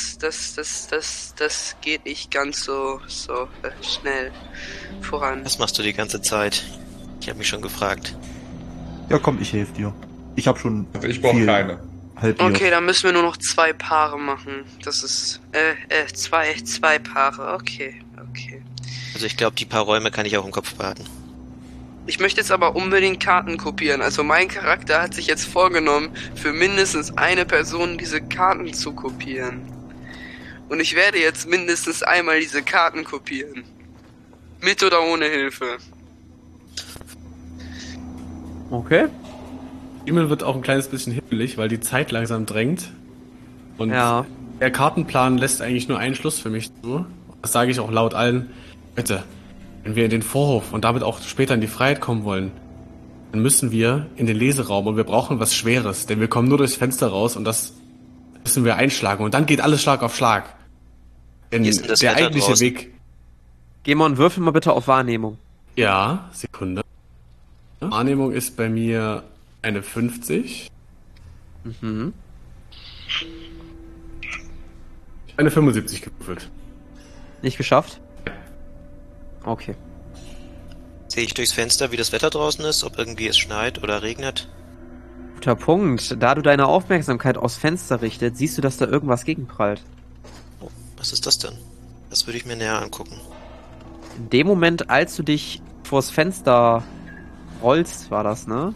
C: Das geht nicht ganz so schnell voran.
F: Was machst du die ganze Zeit? Ich habe mich schon gefragt.
E: Ja, komm, ich helfe dir. Ich habe schon
D: Also ich brauche keine.
E: halbiert.
C: Okay, dann müssen wir nur noch 2 Paare machen. Das ist, zwei Paare. Okay.
F: Also ich glaube, die paar Räume kann ich auch im Kopf behalten.
C: Ich möchte jetzt aber unbedingt Karten kopieren. Also mein Charakter hat sich jetzt vorgenommen, für mindestens eine Person diese Karten zu kopieren. Und ich werde jetzt mindestens einmal diese Karten kopieren. Mit oder ohne Hilfe.
A: Okay.
B: Himmel wird auch ein kleines bisschen himmelig, weil die Zeit langsam drängt. Und
A: Ja.
B: der Kartenplan lässt eigentlich nur einen Schluss für mich zu. Das sage ich auch laut allen. Bitte, wenn wir in den Vorhof und damit auch später in die Freiheit kommen wollen, dann müssen wir in den Leseraum und wir brauchen was Schweres, denn wir kommen nur durchs Fenster raus und das müssen wir einschlagen und dann geht alles Schlag auf Schlag. Denn
F: Wie ist denn das
B: der
F: Wetter
B: eigentliche
F: draußen?
B: Weg...
A: Gemon, würfel mal bitte auf Wahrnehmung.
B: Ja, Sekunde. Wahrnehmung ist bei mir eine 50.
A: Mhm.
B: Eine 75 gewürfelt.
A: Nicht geschafft? Okay.
F: Sehe ich durchs Fenster, wie das Wetter draußen ist, ob irgendwie es schneit oder regnet?
A: Guter Punkt. Da du deine Aufmerksamkeit aufs Fenster richtest, siehst du, dass da irgendwas gegenprallt.
F: Oh, was ist das denn? Das würde ich mir näher angucken.
A: In dem Moment, als du dich vors Fenster rollst, war das, ne?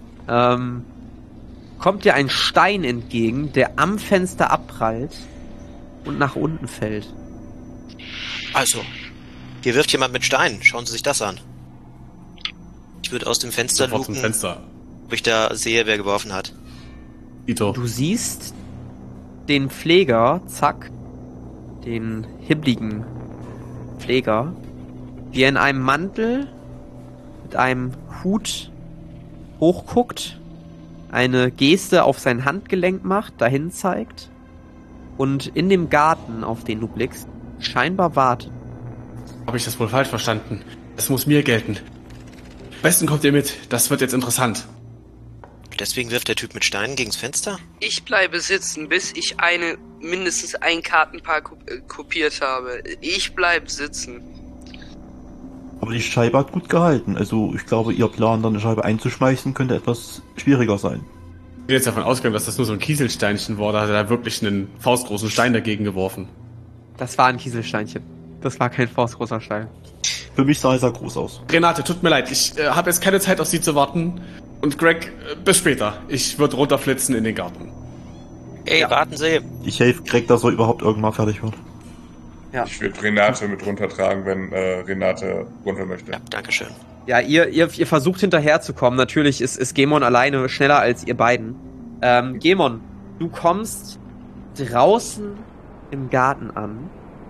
A: Kommt dir ein Stein entgegen, der am Fenster abprallt und nach unten fällt.
F: Also, hier wirft jemand mit Steinen. Schauen Sie sich das an. Ich würde aus dem Fenster
B: Sofort zum
F: luken,
B: Fenster.
F: ob ich da sehe, wer geworfen hat.
B: Ito.
A: Du siehst den Pfleger, Zack, den hibbligen Pfleger, wie er in einem Mantel mit einem Hut hochguckt, eine Geste auf sein Handgelenk macht, dahin zeigt und in dem Garten, auf den du blickst, scheinbar wartet.
B: Habe ich das wohl falsch verstanden? Das muss mir gelten. Am besten kommt ihr mit, das wird jetzt interessant.
F: Deswegen wirft der Typ mit Steinen gegens Fenster?
C: Ich bleibe sitzen, bis ich mindestens ein Kartenpaar kopiert habe. Ich bleibe sitzen.
E: Aber die Scheibe hat gut gehalten. Also ich glaube, ihr Plan, dann eine Scheibe einzuschmeißen, könnte etwas schwieriger sein.
B: Ich bin jetzt davon ausgegangen, dass das nur so ein Kieselsteinchen war. Da hat er wirklich einen faustgroßen Stein dagegen geworfen.
A: Das war ein Kieselsteinchen. Das war kein faustgroßer Stein.
E: Für mich sah es ja groß aus.
B: Renate, tut mir leid. Ich habe jetzt keine Zeit, auf Sie zu warten. Und Greg, bis später. Ich würde runterflitzen in den Garten.
F: Ey, warten Sie.
E: Ich helfe Greg, dass er überhaupt irgendwann fertig wird.
A: Ja.
D: Ich würde Renate mit runtertragen, wenn Renate runter möchte.
F: Ja, dankeschön.
A: Ja, ihr versucht hinterherzukommen. Natürlich ist Gemon alleine schneller als ihr beiden. Gemon, du kommst draußen im Garten an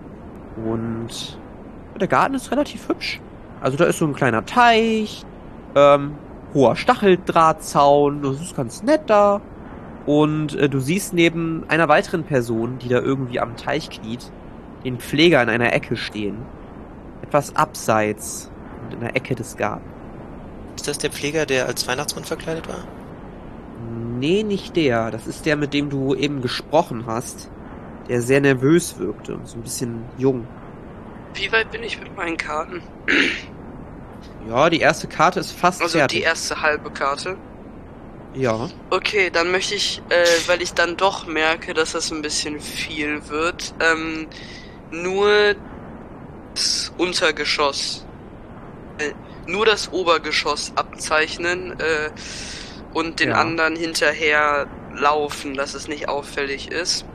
A: und der Garten ist relativ hübsch. Also da ist so ein kleiner Teich, hoher Stacheldrahtzaun, das ist ganz nett da. Und du siehst neben einer weiteren Person, die da irgendwie am Teich kniet, den Pfleger in einer Ecke stehen. Etwas abseits und in der Ecke des Gartens.
F: Ist das der Pfleger, der als Weihnachtsmann verkleidet war?
A: Nee, nicht der. Das ist der, mit dem du eben gesprochen hast, der sehr nervös wirkte und so ein bisschen jung.
C: Wie weit bin ich mit meinen Karten?
A: Ja, die erste Karte ist fast
C: Also
A: fertig.
C: die erste halbe Karte.
A: Ja.
C: Okay, dann möchte ich, weil ich dann doch merke, dass das ein bisschen viel wird, nur das Untergeschoss, nur das Obergeschoss abzeichnen und den anderen hinterher laufen, dass es nicht auffällig ist.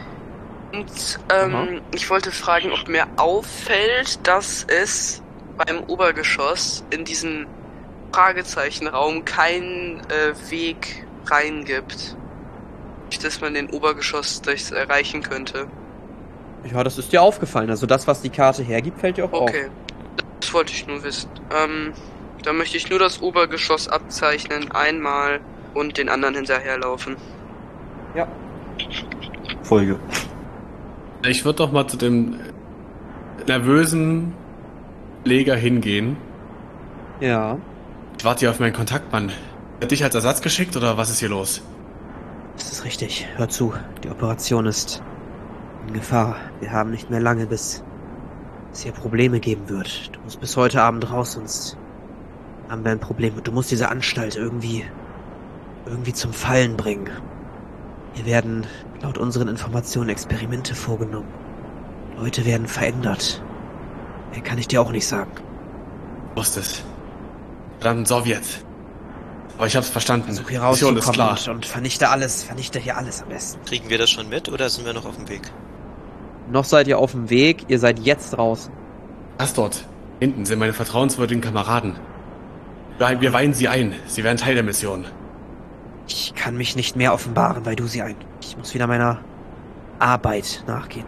C: Und ich wollte fragen, ob mir auffällt, dass es beim Obergeschoss in diesen Fragezeichenraum keinen Weg rein gibt, dass man den Obergeschoss durchs erreichen könnte.
A: Ja, das ist dir aufgefallen. Also das, was die Karte hergibt, fällt dir auch auf.
C: Okay, das wollte ich nur wissen. Dann möchte ich nur das Obergeschoss abzeichnen, einmal und den anderen hinterherlaufen.
A: Ja.
E: Folge.
B: Ich würde doch mal zu dem nervösen Pfleger hingehen.
A: Ja.
B: Ich warte hier auf meinen Kontaktmann. Hat dich als Ersatz geschickt oder was ist hier los?
A: Das ist richtig. Hör zu. Die Operation ist in Gefahr. Wir haben nicht mehr lange, bis es hier Probleme geben wird. Du musst bis heute Abend raus, sonst haben wir ein Problem. Du musst diese Anstalt irgendwie zum Fallen bringen. Hier werden laut unseren Informationen Experimente vorgenommen. Leute werden verändert. Mehr kann ich dir auch nicht sagen.
B: Ich wusste es. Dann Sowjet. Aber ich hab's verstanden.
A: Versuch hier
B: Mission ist klar.
A: rauszukommen und vernichte hier alles am besten.
F: Kriegen wir das schon mit oder sind wir noch auf dem Weg?
A: Noch seid ihr auf dem Weg, ihr seid jetzt draußen.
B: Das dort. Hinten sind meine vertrauenswürdigen Kameraden. Wir weihen sie ein. Sie werden Teil der Mission.
A: Ich kann mich nicht mehr offenbaren, weil du sie ein. Ich muss wieder meiner Arbeit nachgehen.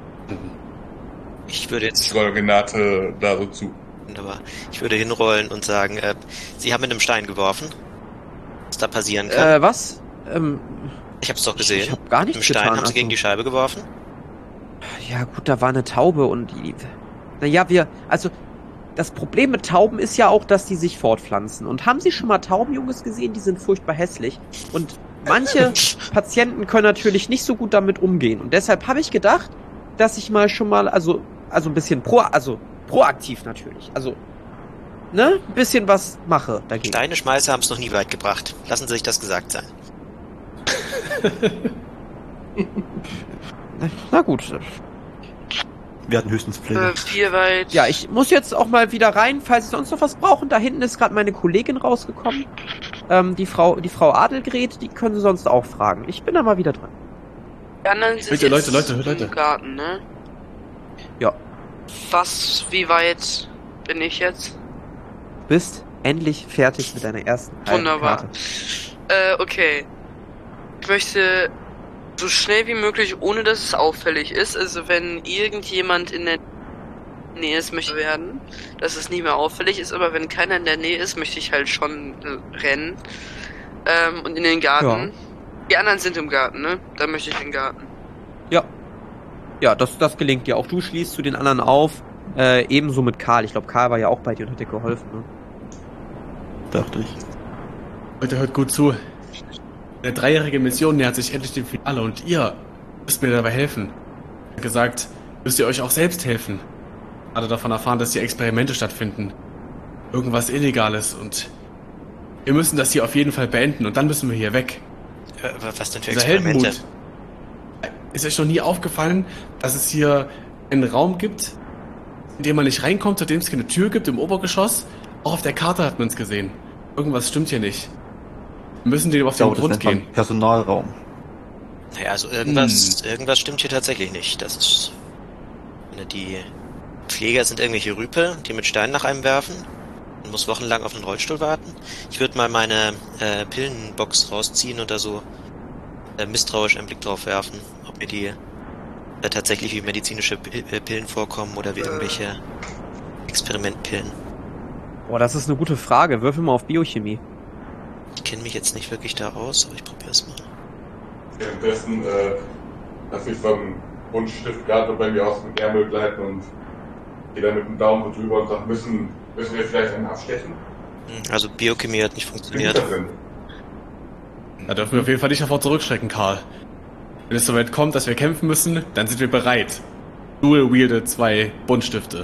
F: Ich würde jetzt...
D: Ich rolle Renate da so zu.
F: Wunderbar. Ich würde hinrollen und sagen, Sie haben mit einem Stein geworfen. Was da passieren kann.
A: Was?
F: Ich hab's doch gesehen.
A: Ich hab gar nichts
F: Mit dem Stein
A: getan.
F: haben Sie gegen die Scheibe geworfen.
A: Ja gut, da war eine Taube und die... Naja, also... Das Problem mit Tauben ist ja auch, dass die sich fortpflanzen. Und haben Sie schon mal Taubenjunges gesehen? Die sind furchtbar hässlich. Und manche Patienten können natürlich nicht so gut damit umgehen. Und deshalb habe ich gedacht, dass ich mal schon mal, also ein bisschen proaktiv natürlich. Also, ne? Ein bisschen was mache dagegen.
F: Steine Schmeißer haben es noch nie weit gebracht. Lassen Sie sich das gesagt sein.
A: Na gut.
E: Wir hatten höchstens Pläne.
C: Wie weit?
A: Ja, ich muss jetzt auch mal wieder rein, falls Sie sonst noch was brauchen. Da hinten ist gerade meine Kollegin rausgekommen. Die Frau Adelgret, die können Sie sonst auch fragen. Ich bin da mal wieder dran.
C: Die anderen sind
B: Leute,
C: jetzt
B: Leute.
C: im Garten, ne?
A: Ja.
C: Wie weit bin ich jetzt?
A: Bist endlich fertig mit deiner ersten
C: Wunderbar.
A: Karte.
C: Okay. Ich möchte so schnell wie möglich, ohne dass es auffällig ist, also wenn irgendjemand in der Nähe ist, möchte ich werden, dass es nicht mehr auffällig ist, aber wenn keiner in der Nähe ist, möchte ich halt schon rennen. Und in den Garten. Ja. Die anderen sind im Garten, ne? Dann möchte ich in den Garten.
A: Ja. Ja, das gelingt dir. Auch du schließt zu den anderen auf. Ebenso mit Karl. Ich glaube, Karl war ja auch bei dir und hat dir geholfen, ne?
E: Dachte ich.
B: Leute, hört gut zu. Eine 3-jährige Mission nähert sich endlich dem Finale und ihr müsst mir dabei helfen. Wie gesagt, müsst ihr euch auch selbst helfen. Gerade davon erfahren, dass hier Experimente stattfinden. Irgendwas Illegales und wir müssen das hier auf jeden Fall beenden und dann müssen wir hier weg.
F: Was denn für
B: Dieser
F: Experimente?
B: Heldenmut. Ist euch noch nie aufgefallen, dass es hier einen Raum gibt, in dem man nicht reinkommt, zu dem es keine Tür gibt im Obergeschoss? Auch auf der Karte hat man es gesehen. Irgendwas stimmt hier nicht. Wir müssen dem auf den Grund gehen.
E: Personalraum.
F: Naja, also irgendwas stimmt hier tatsächlich nicht. Das ist... Die Pfleger sind irgendwelche Rüpel, die mit Steinen nach einem werfen. Man muss wochenlang auf einen Rollstuhl warten. Ich würde mal meine Pillenbox rausziehen und da so misstrauisch einen Blick drauf werfen, ob mir die tatsächlich wie medizinische Pillen vorkommen oder wie irgendwelche Experimentpillen.
A: Boah, das ist eine gute Frage. Würfel mal auf Biochemie.
F: Ich kenne mich jetzt nicht wirklich da aus, aber ich probiere es mal.
D: Währenddessen lasse ich so einen Buntstift gerade bei mir aus dem Ärmel gleiten und gehe dann mit dem Daumen so drüber und sage, müssen wir vielleicht einen abstechen?
F: Also Biochemie hat nicht funktioniert.
B: Da dürfen wir auf jeden Fall nicht davor zurückschrecken, Karl. Wenn es soweit kommt, dass wir kämpfen müssen, dann sind wir bereit. Dual wielde 2 Buntstifte.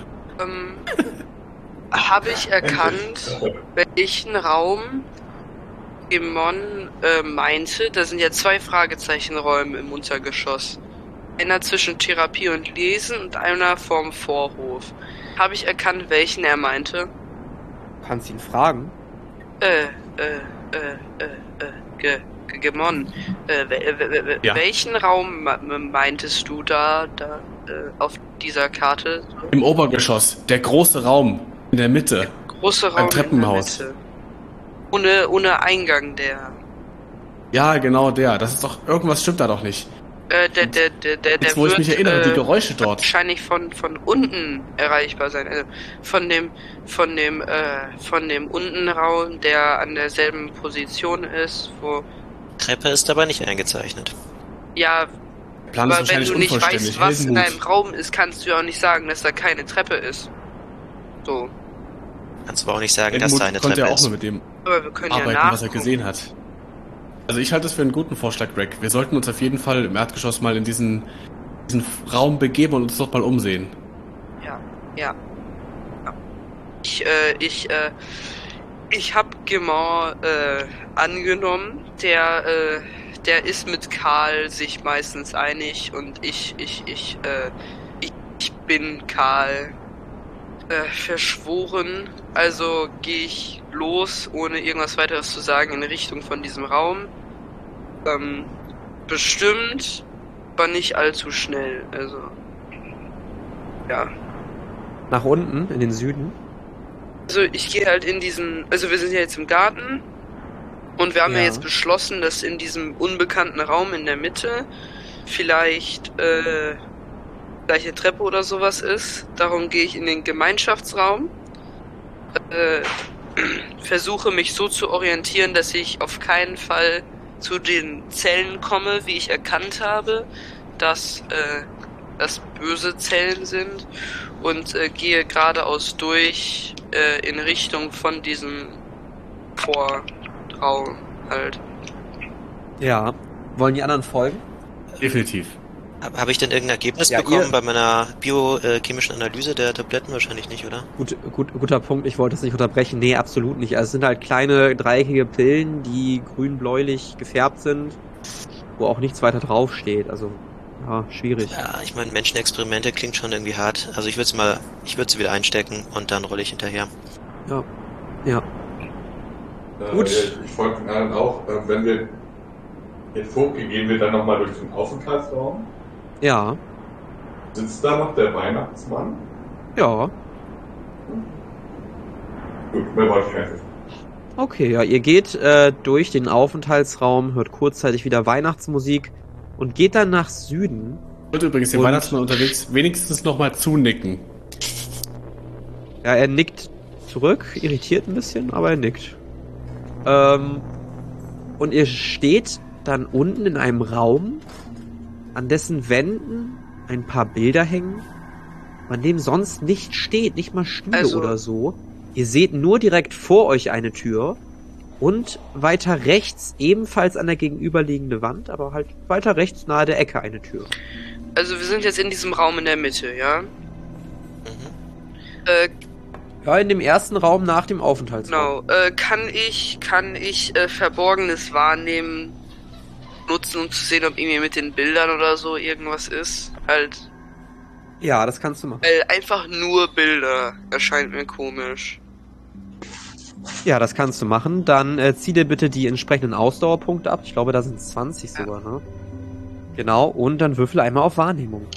C: Habe ich erkannt, welchen Raum Demon meinte? Da sind ja 2 Fragezeichenräume im Untergeschoss. Einer zwischen Therapie und Lesen und einer vorm Vorhof. Habe ich erkannt, welchen er meinte?
A: Kannst ihn fragen.
C: Gemon.
B: Ja.
C: Welchen Raum meintest du da auf dieser Karte?
B: Im Obergeschoss, der große Raum in der Mitte.
C: Große Raum
B: Ein Treppenhaus.
C: in der Mitte. Ohne Eingang, der.
B: Ja, genau der. Das ist doch, irgendwas stimmt da doch nicht. Jetzt, wo ich mich erinnere, die Geräusche dort.
C: Wahrscheinlich von unten erreichbar sein. Also von dem Untenraum, der an derselben Position ist, wo.
F: Treppe ist aber nicht eingezeichnet.
C: Ja,
B: Plan ist
C: aber wenn
B: wahrscheinlich
C: du nicht
B: unvollständig.
C: weißt, was in
B: Heldenmut.
C: einem Raum ist, kannst du ja auch nicht sagen, dass da keine Treppe ist. So.
F: Kannst aber auch nicht sagen, dass
B: Heldenmut
F: da eine
B: konnte
F: Treppe
B: ja auch nur
F: ist.
B: mit dem
C: Aber wir können ja
B: arbeiten, was er
C: nachgucken.
B: gesehen hat. Also ich halte es für einen guten Vorschlag, Greg. Wir sollten uns auf jeden Fall im Erdgeschoss mal in diesen Raum begeben und uns dort mal umsehen.
C: Ja. Ich hab Gemon angenommen, der ist mit Karl sich meistens einig und ich bin Karl verschworen, also gehe ich los, ohne irgendwas weiteres zu sagen, in Richtung von diesem Raum. Bestimmt, aber nicht allzu schnell, also ja.
A: Nach unten, in den Süden.
C: Also ich gehe halt in diesen, also wir sind ja jetzt im Garten und wir haben ja jetzt beschlossen, dass in diesem unbekannten Raum in der Mitte vielleicht gleich eine Treppe oder sowas ist. Darum gehe ich in den Gemeinschaftsraum, versuche mich so zu orientieren, dass ich auf keinen Fall zu den Zellen komme, wie ich erkannt habe, dass das böse Zellen sind, und gehe geradeaus durch in Richtung von diesem Vorraum halt.
A: Ja. Wollen die anderen folgen?
B: Definitiv.
F: Habe ich denn irgendein Ergebnis bekommen bei meiner biochemischen Analyse der Tabletten? Wahrscheinlich nicht, oder?
A: Guter Punkt, ich wollte es nicht unterbrechen. Nee, absolut nicht. Also es sind halt kleine, dreieckige Pillen, die grün-bläulich gefärbt sind, wo auch nichts weiter draufsteht. Also, ja, schwierig.
F: Ja, ich meine, Menschenexperimente klingt schon irgendwie hart. Also ich würde sie wieder einstecken und dann rolle ich hinterher.
A: Ja. Gut.
D: Ich folge den anderen auch. Wenn wir jetzt hochgehen, gehen wir dann nochmal durch den Aufenthaltsraum.
A: Ja.
D: Sitzt da noch der Weihnachtsmann?
A: Ja.
D: Gut, mehr wollte ich nicht.
A: Okay, ja, ihr geht durch den Aufenthaltsraum, hört kurzzeitig wieder Weihnachtsmusik und geht dann nach Süden.
B: Und übrigens den Weihnachtsmann unterwegs wenigstens nochmal zunicken.
A: Ja, er nickt zurück, irritiert ein bisschen, aber er nickt. Und ihr steht dann unten in einem Raum, an dessen Wänden ein paar Bilder hängen, an dem sonst nichts steht, nicht mal Stühle oder so. Ihr seht nur direkt vor euch eine Tür und weiter rechts, ebenfalls an der gegenüberliegenden Wand, aber halt weiter rechts nahe der Ecke eine Tür.
C: Also wir sind jetzt in diesem Raum in der Mitte, ja?
A: Ja, in dem ersten Raum nach dem Aufenthaltsraum.
C: Genau. Kann ich Verborgenes wahrnehmen, nutzen, um zu sehen, ob irgendwie mit den Bildern oder so irgendwas ist? Halt.
A: Ja, das kannst du machen.
C: Einfach nur Bilder erscheint mir komisch.
A: Ja, das kannst du machen. Dann zieh dir bitte die entsprechenden Ausdauerpunkte ab. Ich glaube, da sind 20 sogar, ne? Genau, und dann würfel einmal auf Wahrnehmung.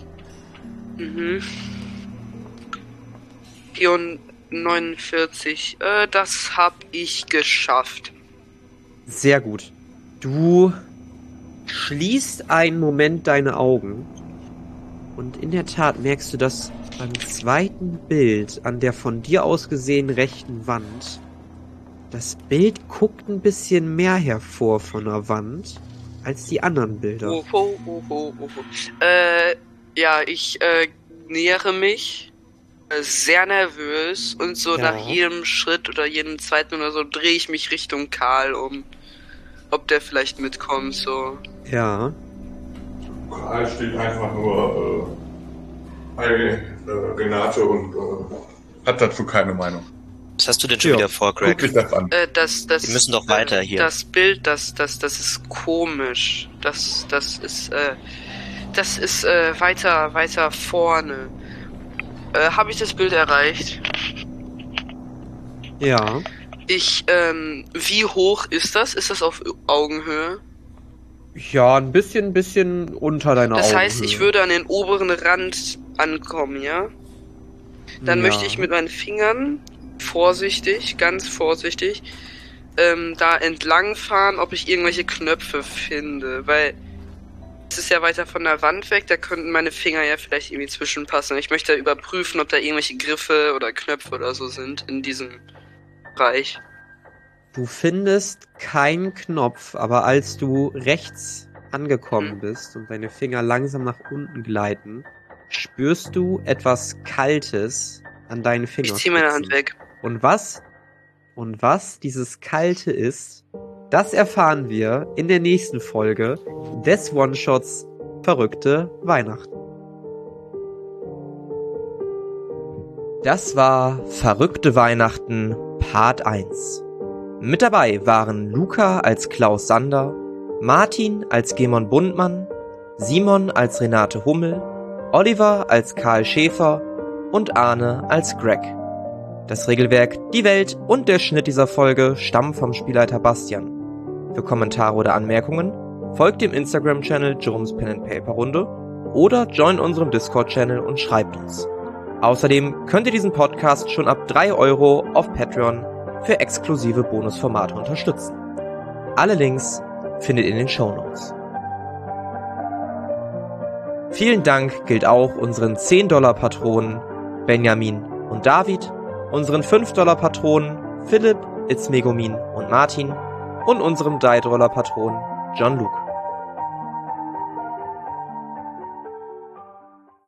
C: 49. Das hab ich geschafft.
A: Sehr gut. Du schließt einen Moment deine Augen und in der Tat merkst du, dass beim zweiten Bild an der von dir aus gesehen rechten Wand das Bild guckt ein bisschen mehr hervor von der Wand als die anderen Bilder.
C: Ja, ich nähere mich sehr nervös und so nach jedem Schritt oder jedem zweiten oder so drehe ich mich Richtung Karl um. Ob der vielleicht mitkommt, so.
A: Ja.
D: Karl steht einfach nur bei Renate und hat dazu keine Meinung.
F: Was hast du denn schon wieder vor, Greg?
D: Guck mich das an.
F: Wir müssen doch weiter hier.
C: Das Bild, das ist komisch. Das ist weiter vorne. Habe ich das Bild erreicht?
A: Ja.
C: Wie hoch ist das? Ist das auf Augenhöhe?
A: Ja, ein bisschen unter deiner Augenhöhe.
C: Das heißt, ich würde an den oberen Rand ankommen, ja? Dann möchte ich mit meinen Fingern ganz vorsichtig, da entlang fahren, ob ich irgendwelche Knöpfe finde, weil es ist ja weiter von der Wand weg, da könnten meine Finger ja vielleicht irgendwie zwischenpassen. Ich möchte überprüfen, ob da irgendwelche Griffe oder Knöpfe oder so sind in diesem Bereich.
A: Du findest keinen Knopf, aber als du rechts angekommen bist und deine Finger langsam nach unten gleiten, spürst du etwas Kaltes an deinen Fingern.
C: Ich zieh meine Hand weg.
A: Und was dieses Kalte ist, das erfahren wir in der nächsten Folge des One-Shots Verrückte Weihnachten. Das war Verrückte Weihnachten Part 1. Mit dabei waren Luca als Klaus Sander, Martin als Gemon Bundmann, Simon als Renate Hummel, Oliver als Karl Schäfer und Arne als Greg. Das Regelwerk, die Welt und der Schnitt dieser Folge stammen vom Spielleiter Bastian. Für Kommentare oder Anmerkungen folgt dem Instagram-Channel Jerome's Pen and Paper Runde oder join unserem Discord-Channel und schreibt uns. Außerdem könnt ihr diesen Podcast schon ab 3 € auf Patreon für exklusive Bonusformate unterstützen. Alle Links findet ihr in den Shownotes. Vielen Dank gilt auch unseren 10-$-Patronen Benjamin und David, unseren 5-$-Patronen Philipp, Itzmegumin und Martin und unserem 3-$-Patronen John Luke.